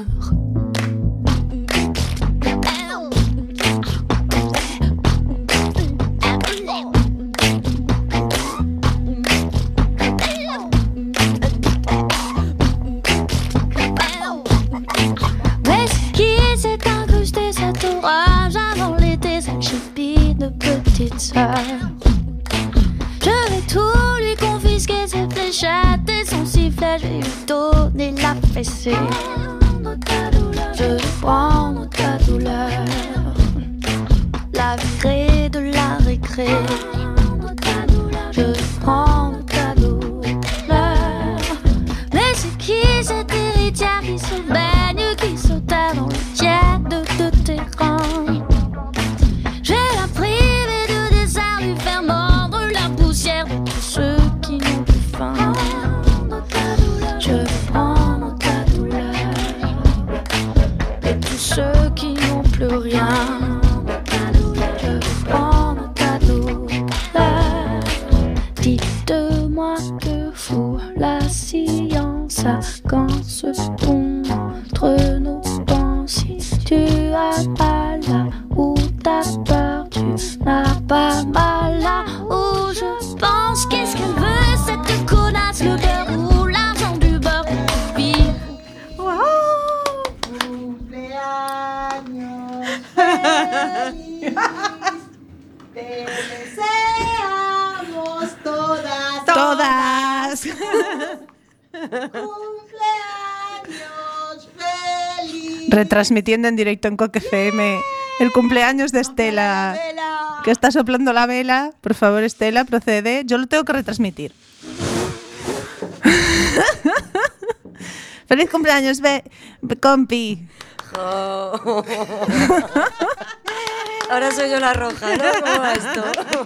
Mais ce qui s'est incrusté, cet orage avant l'été, cette chipie de petite sœur. Je vais tout lui confisquer, ses fléchettes et son sifflet, je vais lui donner la fessée. Je vais prendre ta douleur, la virer de la récré. Je vais prendre ta douleur. Mais c'est qui cette héritière qui se baigne, qui sauta dans le tiède de tes reins? Je vais la priver de dessert, lui faire mordre la poussière de tous ceux qui n'ont plus faim. Je vais prendre ta douleur de tous ceux qui n'ont plus rien. Je vais prendre ta douleur. Dites-moi que fout la science quand se contre nos pensées. Tu as pas là où t'as peur, tu n'as pas mal là où je pense. Qu'est-ce qu'elle veut cette connasse, le beurre ou l'argent du beurre? Puis Cumpleaños feliz, te deseamos todas, Todas. cumpleaños feliz. Retransmitiendo en directo en Coque F M el cumpleaños de Estela, que está soplando la vela. Por favor, Estela, procede. Yo lo tengo que retransmitir. ¡Feliz cumpleaños, be compi! Oh. Ahora soy yo la roja, ¿no? ¿Cómo va esto?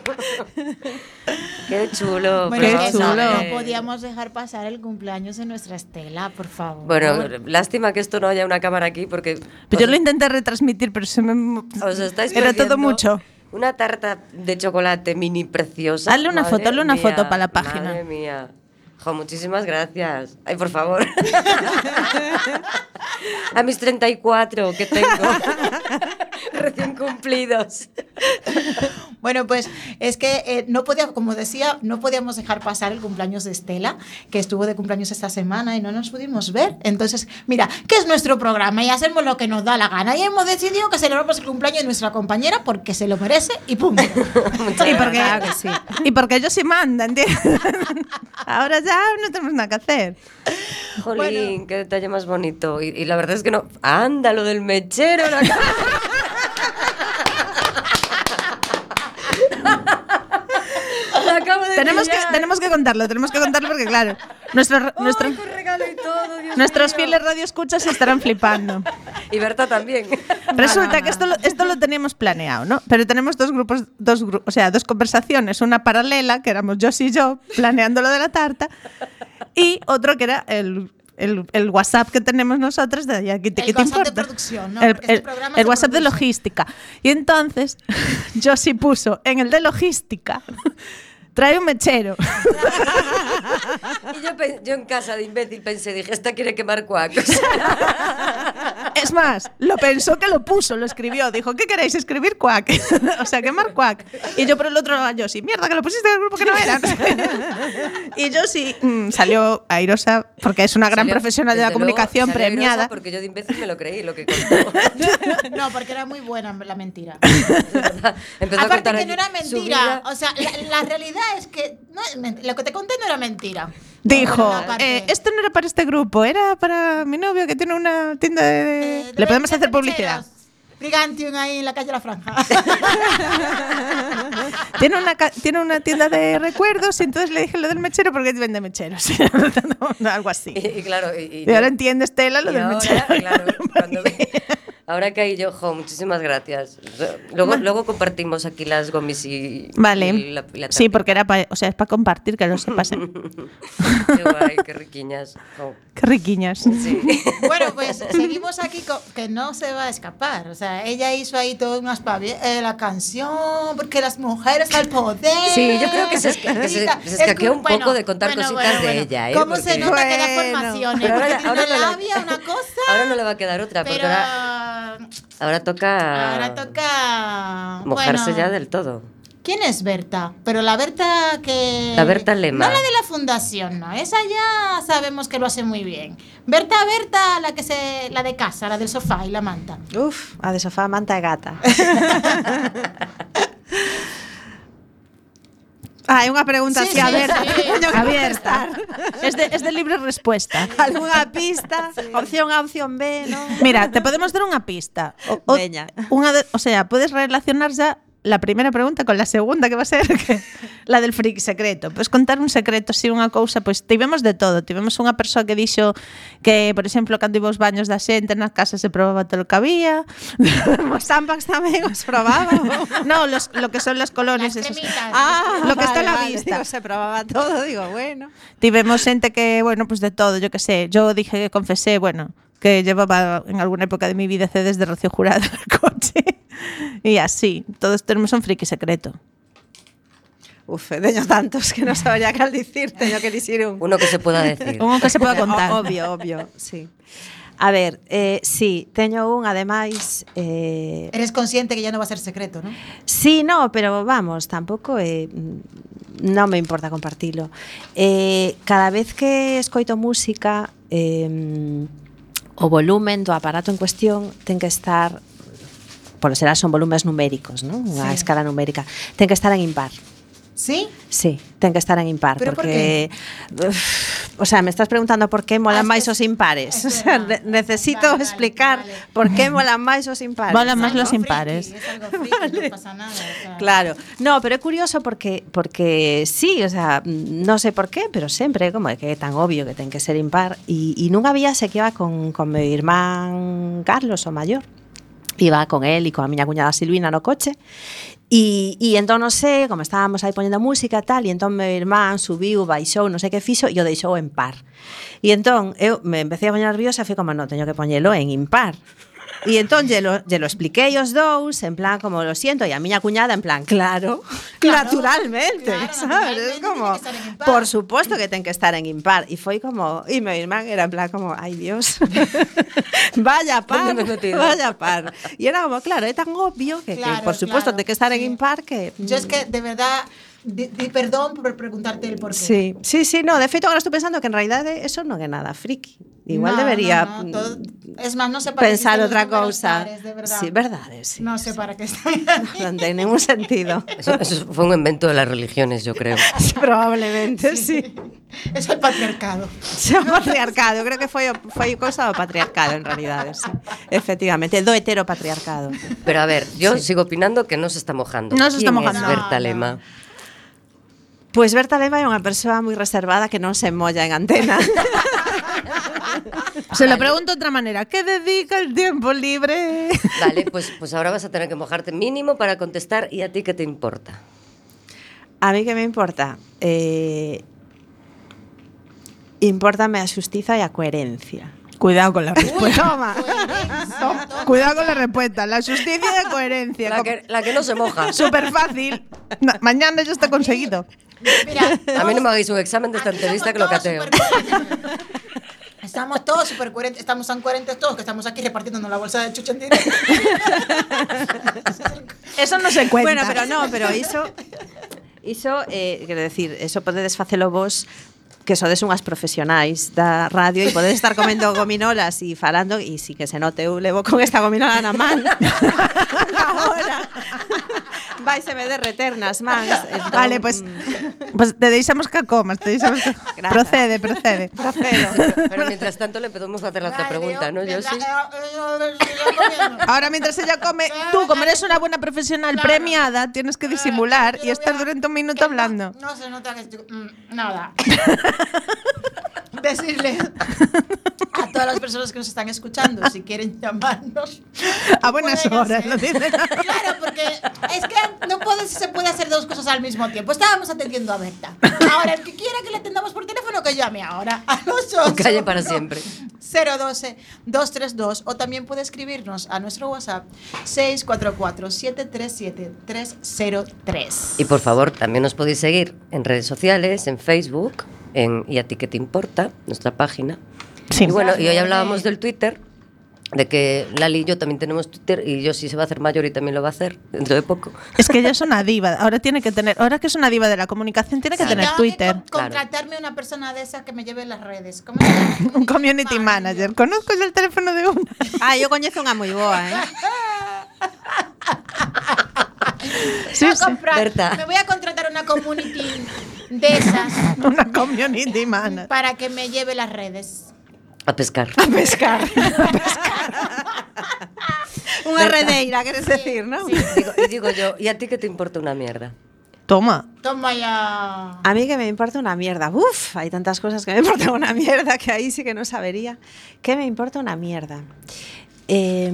Qué chulo. Bueno, Qué es que no, chulo. no podíamos dejar pasar el cumpleaños de nuestra Estela, por favor. Bueno, lástima que esto no haya una cámara aquí porque... Pues yo lo intenté retransmitir, pero se me... Os estáis Era todo perdiendo mucho. Una tarta de chocolate mini preciosa. Hazle una Madre foto, hazle una mía, foto para la página. Madre mía. Jo, muchísimas gracias. Ay, por favor. A mis treinta y cuatro que tengo. Recién cumplidos. Bueno, pues es que eh, no podía, como decía, no podíamos dejar pasar el cumpleaños de Estela, que estuvo de cumpleaños esta semana y no nos pudimos ver. Entonces, mira, que es nuestro programa y hacemos lo que nos da la gana. Y hemos decidido que celebramos el cumpleaños de nuestra compañera porque se lo merece y punto. Y porque, Claro que sí. y porque ellos sí mandan, ¿entiendes? Ahora ya no tenemos nada que hacer. Jolín, Bueno. qué detalle más bonito. Y, y la verdad es que no. Anda, lo del mechero. La... Lo acabo de Tenemos que, pillar. tenemos que contarlo, tenemos que contarlo porque, claro, nuestro, nuestro, Ay, con regalo y todo, Dios nuestros mío. fieles radioescuchas estarán flipando. Y Berta también. Resulta que esto lo, esto lo teníamos planeado, ¿no? Pero tenemos dos grupos, dos gru- o sea, dos conversaciones, una paralela, que éramos Joss y yo, planeando lo de la tarta, y otro que era el, el, el WhatsApp que tenemos nosotros de aquí, ¿qué El te WhatsApp de importa? producción, ¿no? El, Porque este el- programa el se WhatsApp de produce. logística. Y entonces, Joss puso en el de logística, trae un mechero. Y yo, pe- yo en casa de imbécil pensé, dije, esta quiere quemar cuacos. Es más, lo pensó que lo puso, lo escribió. Dijo, ¿qué queréis? Escribir cuac. O sea, quemar cuac. Y yo por el otro lado, yo sí, mierda, que lo pusiste en el grupo que no era. Y yo sí, mm, salió airosa, porque es una gran Salió- profesional de la desde comunicación luego, salió premiada. airosa porque yo de imbécil me lo creí, lo que contó. No, porque era muy buena la mentira. Empezó a Aparte contar que no era allí su mentira, vida. o sea, la, la realidad es que no es men- lo que te conté no era mentira. Dijo, Por una parte. eh, esto no era para este grupo, era para mi novio que tiene una tienda de... Eh, de Le podemos venta hacer de publicidad. mecheros. Brigantium ahí en la calle La Franja. Tiene una, ca- tiene una tienda de recuerdos y entonces le dije lo del mechero porque vende mecheros. Algo así. Y, y claro, y, Y ahora entiende Estela lo y del ahora, mechero. claro, cuando ve- ahora caí yo, jo, muchísimas gracias. Luego, luego compartimos aquí las gomis y, Vale. y la, y la Sí, tapita. porque era pa- o sea, es para compartir, que lo sepas. ¿eh? Qué guay, qué riquiñas. Jo. Qué riquiñas. Sí. Bueno, pues seguimos aquí con, que no se va a escapar. O sea, ella hizo ahí todo unas pavi- eh, la canción, porque las mujeres al poder. Sí, yo creo que se esca- que se- Grita. se escaqueó Escu- un poco de contar cositas de ella, ¿eh? ¿Cómo se Porque- nota que da Bueno. formaciones? Pero ahora, Porque tiene ahora una no le- labia, una cosa. ahora no le va a quedar otra, porque Pero ahora, ahora toca ahora toca mojarse bueno, ya del todo. ¿Quién es Berta? Pero la Berta que... La Berta Lema. No la de la fundación, no. Esa ya sabemos que lo hace muy bien. Berta, Berta, la que se, la de casa, la del sofá y la manta. Uf, a de sofá, manta e gata. Ah, hai unha pregunta Sí, así sí, abierta. sí. Teño que abierta. Es de, es de libre respuesta. Algunha pista? Opción A, opción B, ¿no? Mira, te podemos dar unha pista. O, o, Veña. unha de- o sea, puedes relacionar ya la primera pregunta con la segunda, que va a ser que, la del friki secreto. Podes contar un secreto, si unha cousa, pois tivemos de todo. Tivemos unha persoa que dixo que, por exemplo, cando iba aos baños da xente nas casas se probaba todo o que había. Os tampax tamén os probaba. No, los, lo que son los colonias. Las esos. cremitas. Ah, Lo que está a la vale, vista. Digo, se probaba todo, digo, bueno. Tivemos xente que, bueno, pues de todo, yo que sé. Yo dije que confesé, bueno, que llevaba en alguna época de mi vida C Ds de Rocío Jurado en el coche. Y así, todos tenemos un friki secreto. Uf, teño tantos que non sabría cal dicir, teño que dicir un. Uno que se pueda decir. Un que se pueda contar. O- Obvio, obvio, sí. A ver, eh, sí, teño un, ademais... Eh, Eres consciente que ya no va a ser secreto, ¿no? sí, no, pero vamos, tampouco eh, non me importa compartilo. Eh, cada vez que escoito música, eh, o volumen do aparato en cuestión ten que estar, polo será son volumes numéricos, ¿no? Unha Sí. escala numérica. Ten que estar en impar. ¿Sí? Sí, ten que estar en impar. ¿Pero por porque, uf, o sea, me estás preguntando por qué molan Ah, es máis que- os impares. es O sea, verdad. ne- necesito Vale, vale, explicar vale. por qué molan máis os impares. Molan más Es los algo impares. friki, es algo friki, no pasa nada. o sea. Claro, no, pero é curioso porque porque sí, o sea, non sei por qué, pero sempre como é que é tan obvio que ten que ser impar e, e nunha vía se que iba con, con meu irmán Carlos, o maior. Iba con él e con a miña cuñada Silvina no coche. E, e entón non sei, como estábamos aí poñendo música e tal, e entón meu irmán subiu, baixou, non sei que fixo, e o deixou en par. E entón eu me empecé a poñer nerviosa e fui como, non, teño que poñelo en impar. E entón lle lo, lle lo expliquei os dous, en plan, como lo siento, e a miña cuñada, en plan, claro, Claro, naturalmente, claro, sabes? naturalmente Es como, tiene que estar en impar. por supuesto que ten que estar en impar. E foi como, e meu irmán era en plan como, ai Dios, vaya par, ¿Dónde me he metido? vaya par. E era como, claro, é tan obvio que, Claro, que por supuesto, claro, ten que estar en sí. impar que... Yo es que, de verdad, di, di perdón por preguntarte el por qué. Sí, sí, sí, no, de feito agora estou pensando que en realidade eso non é nada friki. Igual No, debería no, no, todo- es más, no sé para qué pensar existen los outra números cousa. pares, de verdad. Sí, verdade, sí. No sé para qué están Non ten ningún sentido. Eso, eso fue un invento de las religiones, yo creo. Probablemente, sí. Es el patriarcado. Xa o patriarcado, creo que foi o, foi cousa do patriarcado en realidade, sí. Efectivamente, do heteropatriarcado. Pero a ver, yo sigo opinando que no se está mojando. No se está ¿Quién mojando. es Berta No, no. Lema? Pois Berta Leva é unha persoa moi reservada que non se molla en antena. Se lo pregunto de otra manera, ¿qué dedica el tiempo libre? Vale, pues, pues ahora vas a tener que mojarte mínimo para contestar. ¿Y a ti qué te importa? A mí que me importa? Eh, Impórtame a xustiza e a coherencia. Cuidado con la respuesta. Toma. Cuidado con la respuesta. La justicia y la coherencia. La que, la que no se moja. Súper fácil. Na- mañana ya está conseguido. Mira, A mí no me hagáis un examen de esta aquí entrevista somos que lo todos cateo. supercoherentes. Estamos todos súper coherentes, estamos tan coherentes todos que estamos aquí repartiéndonos la bolsa de chucha en directo. Eso no se cuenta. Bueno, pero no, pero iso iso eh, quero decir, eso podedes facelo vos que sodes unhas profesionais da radio e podedes estar comendo gominolas e falando e si que se note eu levo con esta gominola na man. Agora vai se me derreter nas mans. Entón, Vale, pues, pues te deixamos que a comas, te deixamos que... Gracias. Procede, procede. procedo. Pero mientras tanto le podemos hacer la otra pregunta, ¿no? Yo sí. Ahora, mientras ella come, tú, como eres una buena profesional Claro. premiada, tienes que disimular y Quiero estar ver durante un minuto que no- hablando. No, se nota que estoy. mm, nada. Decirle a todas las personas que nos están escuchando, si quieren llamarnos. A buenas pueden horas, hacer. no dice nada. Claro, porque es que no puede, se puede hacer dos cosas al mismo tiempo. Estábamos atendiendo a Berta. Ahora, el que quiera que le atendamos por teléfono, que llame ahora a los O calle para siempre. cero uno dos, dos tres dos o también puede escribirnos a nuestro WhatsApp seis cuatro cuatro, siete tres siete, tres cero tres. Y por favor, también nos podéis seguir en redes sociales, en Facebook, en ¿Y a ti qué te importa? Nuestra página. Sí. Y bueno, y hoy hablábamos del Twitter, de que Lali y yo también tenemos Twitter, y yo sí se va a hacer mayor y también lo va a hacer dentro de poco. Es que ella es una diva. Ahora tiene que tener, ahora que es una diva de la comunicación, tiene que Sí, tener tengo Twitter. Que con- contratarme una persona de esas que me lleve las redes. ¿Cómo se llama? Un community manager. Conozco el teléfono de una. Ah, eu coñezo unha moi boa, eh. Sí, Voy a sí. comprar- Berta. Me voy a contratar una community de esas Una community manager. para que me lleve las redes. A pescar. Pescar. Unha redeira, queres decir, non? Digo, y digo yo, ¿y a ti qué te importa una mierda? Toma. Toma ya. A mí que me importa una mierda. Uf, hay tantas cosas que me importan una mierda que ahí sí que no sabería. ¿Qué me importa una mierda? Eh,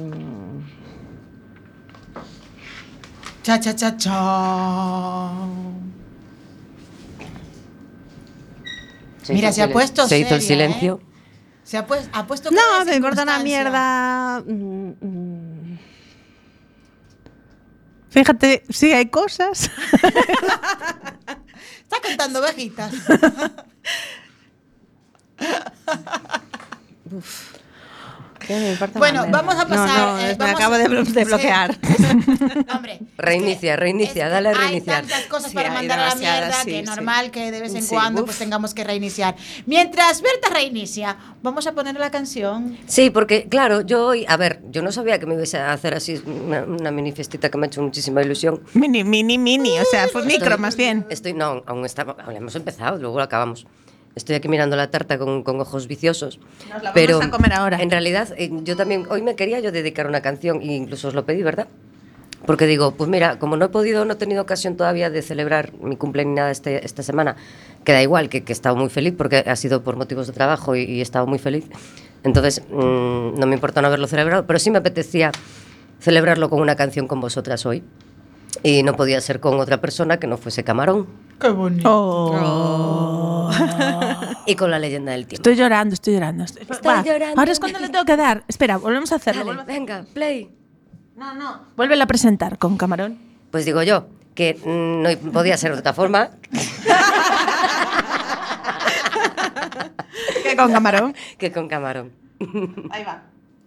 Cha, cha, cha, cha. Se Mira, hizo se ha silen- puesto Se hizo el seria, silencio. Se ha, pues, ha puesto. no, cada me importa una circunstancia. mierda. mm, mm. Fíjate, sí hay cosas. Está cantando ovejitas. ¿Qué me importa una Bueno, mierda? vamos a pasar. No, no, eh, me vamos- acabo de, blo- de Sí. bloquear. Hombre, Reinicia, es que- reinicia, es que dale a reiniciar. Hay tantas cosas Sí, para hay mandar a la demasiadas, mierda sí, que es sí. normal que de vez en Sí, cuando uf. pues tengamos que reiniciar. Mientras Berta reinicia, vamos a poner la canción. Sí, porque claro, yo hoy, a ver, yo no sabía que me iba a hacer así una, una mini fiestita que me ha hecho muchísima ilusión. Mini, mini, mini. O sea, fue micro más bien. Estoy, no, aún estamos, aún hemos empezado, luego lo acabamos. Estoy aquí mirando la tarta con, con ojos viciosos. Nos la vamos pero a comer ahora. En realidad, eh, yo también, hoy me quería yo dedicar una canción, e incluso os lo pedí, ¿verdad? Porque digo, pues mira, como no he podido, no he tenido ocasión todavía de celebrar mi cumpleaños ni nada este, esta semana, que da igual, que, que he estado muy feliz, porque ha sido por motivos de trabajo y, y he estado muy feliz. Entonces, mmm, no me importa no haberlo celebrado, pero sí me apetecía celebrarlo con una canción con vosotras hoy. Y no podía ser con otra persona que no fuese Camarón. Qué bonito. Oh. y con la leyenda del tiempo. Estoy llorando, estoy llorando. Estoy, Estoy Va, llorando. Ahora es cuando le tengo que dar. Espera, volvemos a hacerlo. Dale, vuelvo a- venga, play. No, no. Vuélvela a presentar con Camarón. Pues digo yo, que mm, no podía ser de otra forma ¿Qué con Camarón? que con Camarón. Ahí va.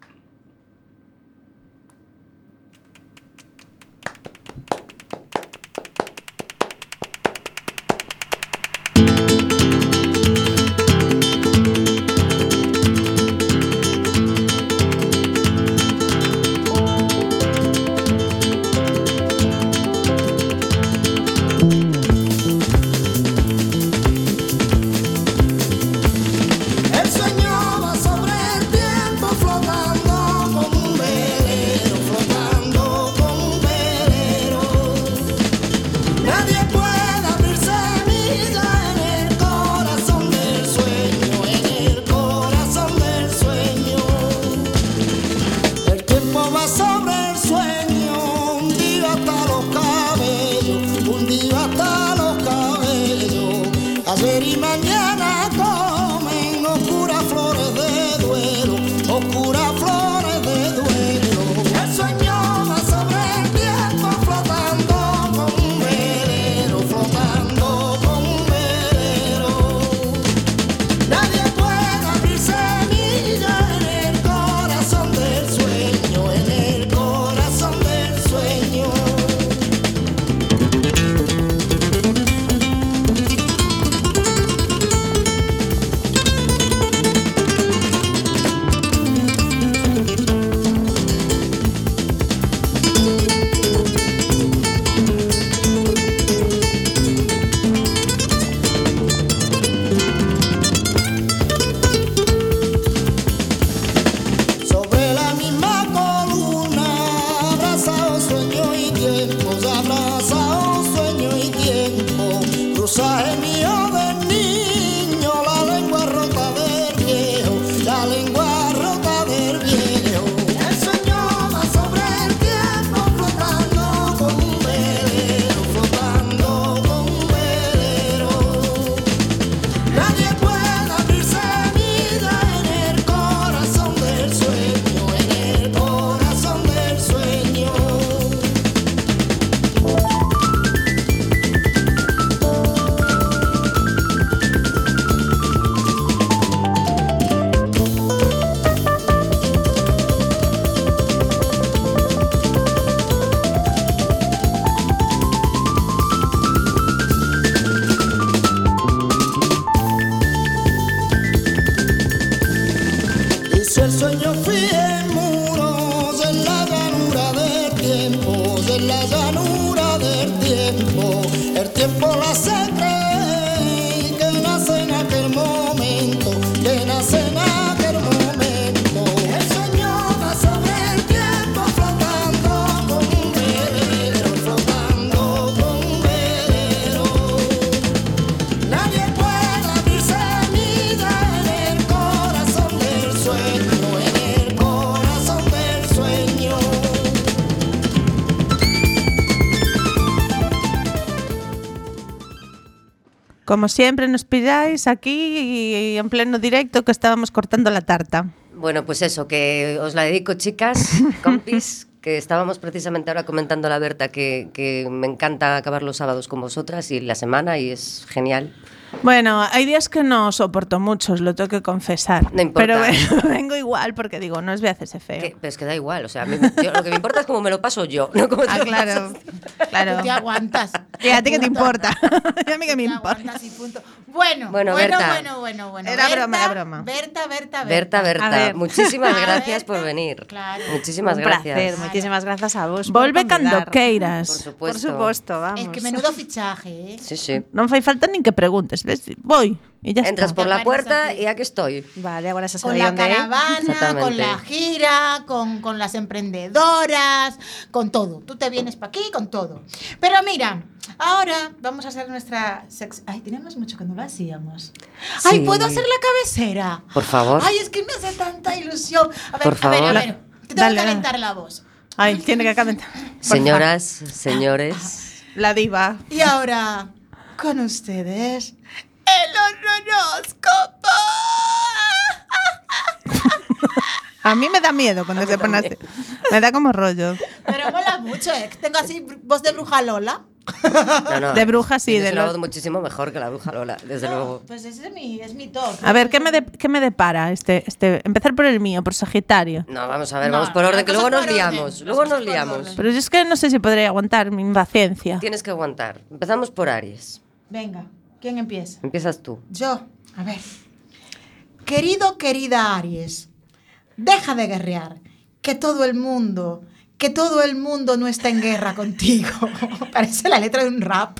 Él soñaba sobre el tiempo flotando como un velero, flotando como un velero. Nadie puede abrir semilla en el corazón del sueño, en el corazón del sueño. El tiempo va sobre el sueño, un día hasta los cabellos, un día hasta los cabellos. Ayer y mañana comen oscuras flores de duelo, oscuras flores de duelo. El sueño va sobre el tiempo flotando como un velero, flotando como un velero. Nadie puede abrir semilla en el corazón del sueño, en el corazón del sueño. Sobre la misma columna, abrazado sueño y tiempo, abrazado sueño y tiempo. Cruzaje mío del niño, la lengua rota del viejo, la lengua rota del viejo. El sueño va sobre el tiempo, flotando como un velero, flotando como un velero. Nadie puede abrir semilla en el corazón del sueño, en el corazón del sueño. Y si el sueño fue muros en la llanura del tiempo, en la llanura del tiempo, el tiempo la hace creer que nace en aquel momento, que nace en aquel momento. El sueño va sobre el tiempo flotando como un velero, flotando como un velero. Nadie puede abrir semilla en el corazón del sueño, en el corazón del sueño. Como siempre nos pilláis aquí en pleno directo que estábamos cortando la tarta. Bueno, pues eso, que os la dedico, chicas, compis, que estábamos precisamente ahora comentando a la Berta que, que me encanta acabar los sábados con vosotras y la semana y es genial. Bueno, hay días que no soporto mucho, os lo tengo que confesar. No importa. Pero bueno, vengo igual porque digo, no os voy a hacerse feo. Que, pero es que da igual, o sea, a mí, yo, lo que me importa es cómo me lo paso yo, no cómo te Ah, lo claro, pasas. claro. Tú te aguantas. ¿Y a ti qué te Punto. importa? ¿Y a mí qué me Te importa? aguantas y punto. Bueno, Bueno, bueno, Berta. bueno, bueno, bueno. Era Berta, broma, era broma. Berta, Berta, Berta, Berta, A ver. muchísimas A gracias Berta, por venir. claro. Muchísimas Un gracias. placer, muchísimas gracias a vos. por Volve convidar. cando queiras. Por Por supuesto. supuesto, vamos. Es que menudo fichaje, ¿eh? Sí, sí. Non fai falta nin que preguntes, ves? Voy y ya Entras está. por la Te puerta apareces aquí. y aquí estoy. Vale, ahora se Con sabe la dónde é. caravana, Exactamente. con la gira, con, con las emprendedoras, con todo. Tú te vienes para aquí con todo. Pero mira, ahora vamos a hacer nuestra... sex- Ay, tenemos mucho que no lo hacíamos. Ay, Sí. ¿puedo hacer la cabecera? Por favor. Ay, es que me hace tanta ilusión. A ver, Por a ver, a favor. ver. Te tengo Dale, que dale. calentar la voz. Ay, tiene que calentar. Señoras, señores. La diva. Y ahora, con ustedes, el horóscopo. A mí me da miedo cuando se pone así. Me da como rollo. Pero mola mucho, ¿eh? Tengo así voz de bruja Lola. No, no, De bruja, sí, tienes de una los- voz muchísimo mejor que la bruja Lola, desde No, luego. pues ese es mi, es mi top. A ver, ¿qué me, de- qué me depara este, este? Empezar por el mío, por Sagitario. No, vamos a ver, No, vamos por orden, las que luego cosas nos por orden, liamos. las Luego cosas nos por liamos. orden. Pero yo es que no sé si podré aguantar mi impaciencia. Tienes que aguantar. Empezamos por Aries. Venga, ¿quién empieza? Empiezas tú. Yo, a ver. Querido, querida Aries, deja de guerrear. Que todo el mundo, que todo el mundo no está en guerra contigo. Parece la letra de un rap.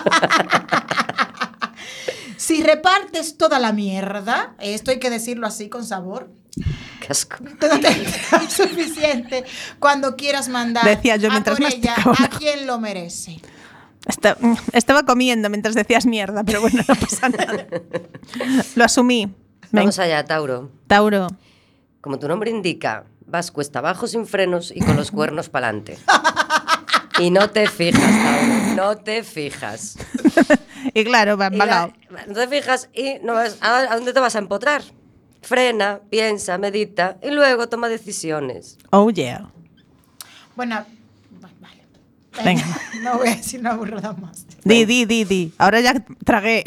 Si repartes toda la mierda, esto hay que decirlo así con sabor, Qué asco. tú no tendrás suficiente cuando quieras mandar Decía yo a mientras por ella masticaba una a quien lo merece. Esta- estaba comiendo mientras decías mierda, pero bueno, no pasa nada. Lo asumí. Ven, Vamos allá, Tauro. Tauro. Como tu nombre indica, vas cuesta abajo sin frenos y con los cuernos pa'lante. Y no te fijas, Tauro, no te fijas. Y claro, va Y la- embalado. no te fijas y no vas, ¿a, a dónde te vas a empotrar? Frena, piensa, medita y luego toma decisiones. Oh, yeah. Bueno, va- vale. Venga. No voy a decir una burrada más. Di, di, di, di. Ahora ya tragué.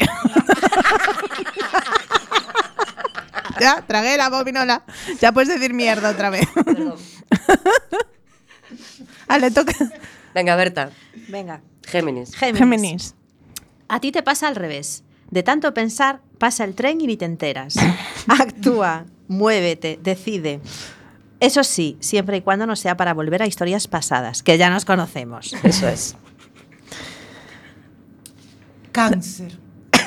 Ya, tragué la bobinola. Ya puedes decir mierda otra vez. Perdón. Ah, le toca. Venga, Berta, Venga. Géminis. Géminis. Géminis. A ti te pasa al revés. De tanto pensar, pasa el tren y ni te enteras. Actúa, muévete, decide. Eso sí, siempre y cuando no sea para volver a historias pasadas, que ya nos conocemos. Eso es. Cáncer.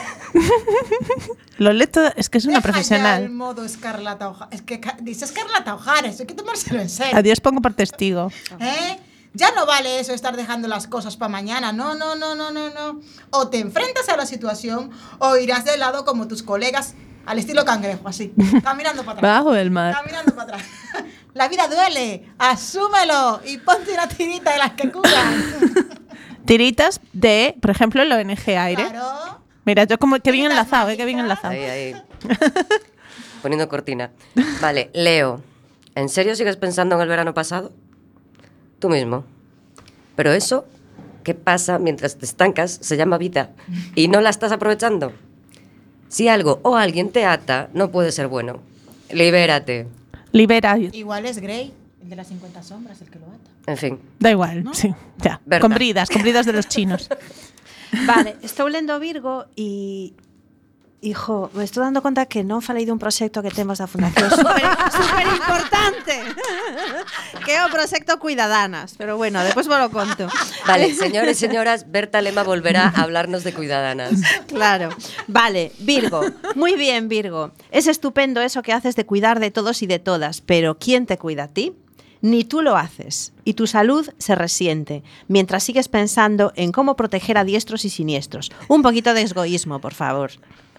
Lo leto es que es una Deja ya el profesional. modo Escarlata O'Hara. Es que ca- dice Escarlata O'Hara, eso hay que tomárselo en serio. Adiós, pongo por testigo. ¿Eh? Ya no vale eso, estar dejando las cosas para mañana. No, no, no, no, no, no. O te enfrentas a la situación o irás de lado como tus colegas, al estilo cangrejo, así, caminando para atrás. Bajo el mar. Caminando para atrás. La vida duele, asúmelo y ponte una tirita de las que curan. Tiritas de, por ejemplo, el O N G Aire. Claro. Mira, yo como que bien Tiritas enlazado, eh, que bien mágicas. enlazado. Ahí, ahí. Poniendo cortina. Vale, Leo. ¿En serio sigues pensando en el verano pasado? Tú mismo. Pero eso, ¿qué pasa mientras te estancas? Se llama vida. Y no la estás aprovechando. Si algo o alguien te ata, no puede ser bueno. Libérate. Libera. Igual es Grey, el de las cincuenta sombras, el que lo ata. En fin. Da igual, ¿No? sí. Ya. Berta. Con bridas, con bridas de los chinos. Vale, estou lendo Virgo e hijo, me estou dando conta que non falei dun proxecto que temos da Fundación super, super importante que é o proxecto Cuidadanas, pero bueno, despois vos lo conto. Vale, señores y señoras, Berta Lema volverá a hablarnos de Cuidadanas. Claro. Vale, Virgo. Muy bien, Virgo. Es estupendo eso que haces de cuidar de todos y de todas, pero ¿quién te cuida a ti? Ni tú lo haces, y tu salud se resiente, mientras sigues pensando en cómo proteger a diestros y siniestros. Un poquito de egoísmo, por favor.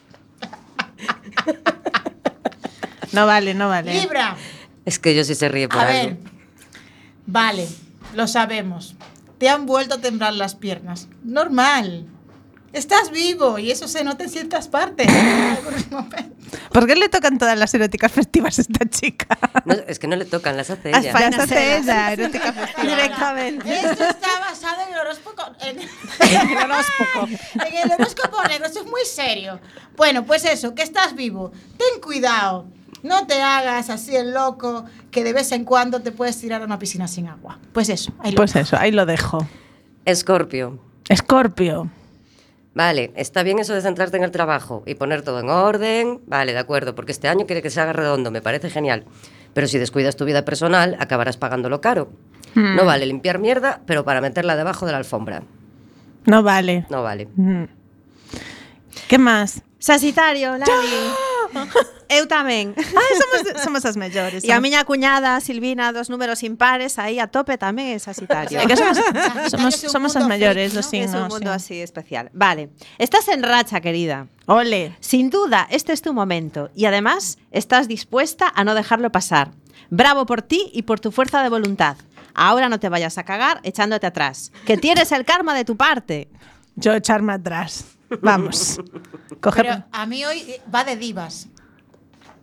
No vale, no vale. Libra. Es que yo sí se ríe por A algo. ver. Vale, lo sabemos. Te han vuelto a temblar las piernas. Normal. Estás vivo y eso se nota en ciertas partes. En algunos momentos. ¿Por qué le tocan todas las eróticas festivas a esta chica? No, es que no le tocan, las hace Las ella. fa- Ya se hace ella, erótica festiva. Directamente. Esto está basado en el horóscopo. En, en el horóscopo. En el horóscopo negro. Eso es muy serio. Bueno, pues eso, que estás vivo. Ten cuidado. No te hagas así el loco que de vez en cuando te puedes tirar a una piscina sin agua. Pues eso. Ahí lo Pues eso, ahí lo dejo. Escorpio. Escorpio. Vale, está bien eso de centrarte en el trabajo y poner todo en orden. Vale, de acuerdo, porque este año quiere que se haga redondo, me parece genial. Pero si descuidas tu vida personal, acabarás pagándolo caro. Hmm. No vale limpiar mierda, pero para meterla debajo de la alfombra. No vale. No vale. Mm. ¿Qué más? Sagitario, Lali. Eu tamén. Ah, somos, somos as mellores. E a miña cuñada Silvina dos números impares aí a tope tamén é Sagitario. É que somos, Sagitario somos, es un somos as mundo mellores freak, dos ¿no? signos. Es un mundo sí. así especial. Vale, estás en racha, querida. Ole. Sin duda, este es tu momento y además estás dispuesta a no dejarlo pasar. Bravo por ti y por tu fuerza de voluntad. Ahora no te vayas a cagar echándote atrás, que tienes el karma de tu parte. Yo echarme atrás. Vamos. Coger. Pero a mí hoy va de divas.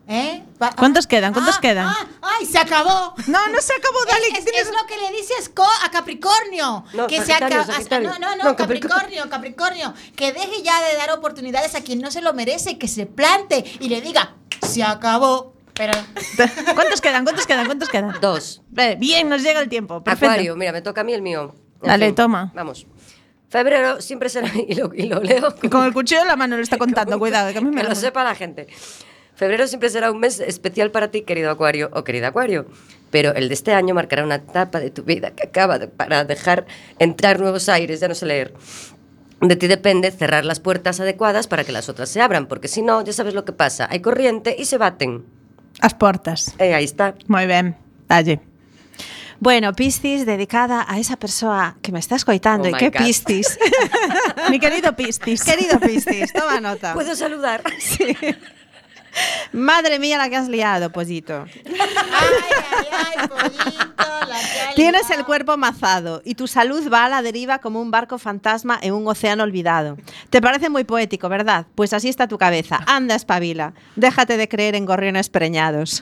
¿Eh? Va- ¿Cuántos ah, quedan? ¿Cuántos ah, quedan? Ah, ¡Ay, se acabó! No, no se acabó, dale. Es, que es- tienes- es lo que le dices co- a Capricornio. No, que se Sagitario, acaba. Sagitario. No, no, no, No, Capricornio, Capricornio. Que deje ya de dar oportunidades a quien no se lo merece, que se plante y le diga, se acabó. Pero. ¿Cuántos quedan? ¿Cuántos quedan? ¿Cuántos quedan? Dos. Ve, Bien, nos llega el tiempo. Perfecto. Acuario, mira, me toca a mí el mío. En Dale, toma. Vamos. Febrero siempre será, y lo, y lo leo. Y con el cuchillo en la mano lo está contando, cuidado, que a mí me Que lo sepa la gente. Febrero siempre será un mes especial para ti, querido Acuario o querida Acuario, pero el de este año marcará una etapa de tu vida que acaba de, para dejar entrar nuevos aires, ya no sé leer. De ti depende cerrar las puertas adecuadas para que las otras se abran, porque si no, ya sabes lo que pasa, hay corriente y se baten. As portas. Eh, aí está. Moi ben. Dalle. Bueno, Piscis, dedicada a esa persoa que me está escoitando. Oh e my que God. Piscis. Mi querido Piscis. Querido Piscis, toma nota. ¿Puedo saludar? Sí. Madre mía, la que has liado, pollito. Ay, ay, ay, pollito, la que ha Tienes liado. el cuerpo mazado y tu salud va a la deriva como un barco fantasma en un océano olvidado. Te parece muy poético, ¿verdad? Pues así está tu cabeza. Anda, espabila. Déjate de creer en gorriones preñados.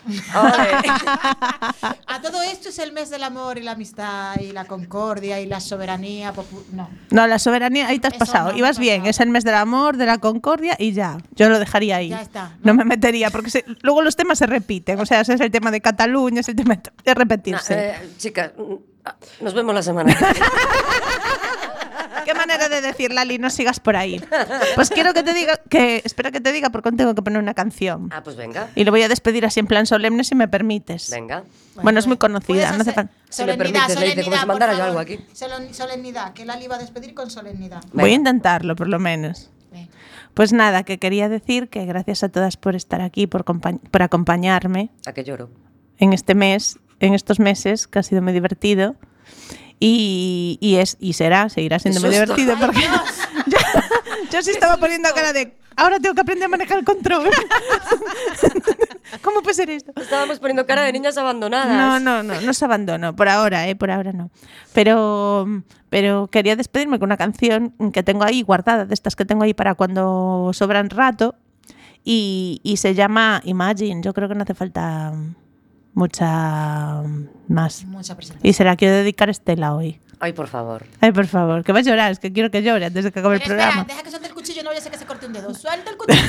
A todo esto es el mes del amor y la amistad y la concordia y la soberanía. popu- No. No, la soberanía, ahí te has Eso pasado. no, Ibas no bien, pasado. es el mes del amor, de la concordia y ya. Yo lo dejaría ahí. Ya está, No, ¿no? me metería, porque se- luego los temas se repiten. O sea, ese es el tema de Cataluña, es el tema de Nah, repetirse. eh, chicas, mm, ah, nos vemos la semana que viene. Qué manera de decir, Lali, no sigas por ahí. Pues quiero que te diga, que espera que te diga porque aún tengo que poner una canción. Ah, pues venga, Y lo voy a despedir así en plan solemne si me permites. venga. Bueno, es muy conocida, puedes no hace hacer- falta. Si me Solemnidad, permites, le dice, como si solemnidad, mandara por yo algo favor. aquí. Solem- Solemnidad, que Lali va a despedir con solemnidad. Voy a intentarlo, por lo menos. Venga. Pues nada, que quería decir que gracias a todas por estar aquí, por, compa- por acompañarme A que lloro. en este mes, en estos meses, que ha sido muy divertido. Y, y es y será, seguirá siendo Qué muy susto. divertido. Ay, Porque Dios. yo, yo sí estaba poniendo cara de ahora tengo que aprender a manejar el control. ¿Cómo puede ser esto? Estábamos poniendo cara de niñas abandonadas. No, no, no, no se abandonó, por ahora, eh, por ahora no. Pero, pero quería despedirme con una canción que tengo ahí guardada, de estas que tengo ahí para cuando sobran rato, y, y se llama Imagine. Yo creo que no hace falta mucha más. Mucha presentación. Y se la quiero dedicar a Estela hoy. Ay, por favor. Ay, por favor, que vas a llorar, es que quiero que llore antes de que acabe el Pero espera, programa. deja que suelte el cuchillo, no vaya a ser que se corte un dedo. Suelta el cuchillo.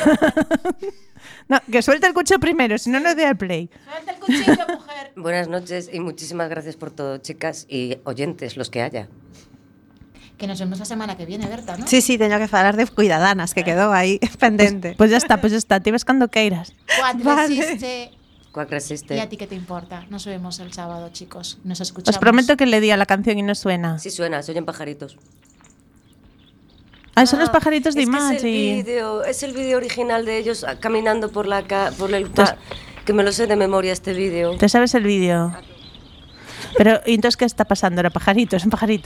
No, que suelte el cuchillo primero, si no, no doy al play. Suelta el cuchillo, mujer. Buenas noches y muchísimas gracias por todo, chicas y oyentes, los que haya. Que nos vemos la semana que viene, Berta, ¿no? Sí, sí, teño que falar de cuidadanas, que quedou aí pendente. Pues ya está, pues ya está, te ves cuando queiras. Cuatro Vale. existe. ¿Cuál resiste? ¿Y a ti qué te importa? Nos vemos el sábado, chicos. Nos Os escuchamos. prometo que le di a la canción y no suena. Sí suena, se oyen pajaritos. Ah, son los pajaritos de es que Imagine. Es el vídeo, es el vídeo original de ellos ah, caminando por la ca por el pa- que me lo sé de memoria este vídeo. ¿Te sabes el vídeo? Pero, ¿y entonces qué está pasando? ¿Era pajaritos? ¿Un pajarito?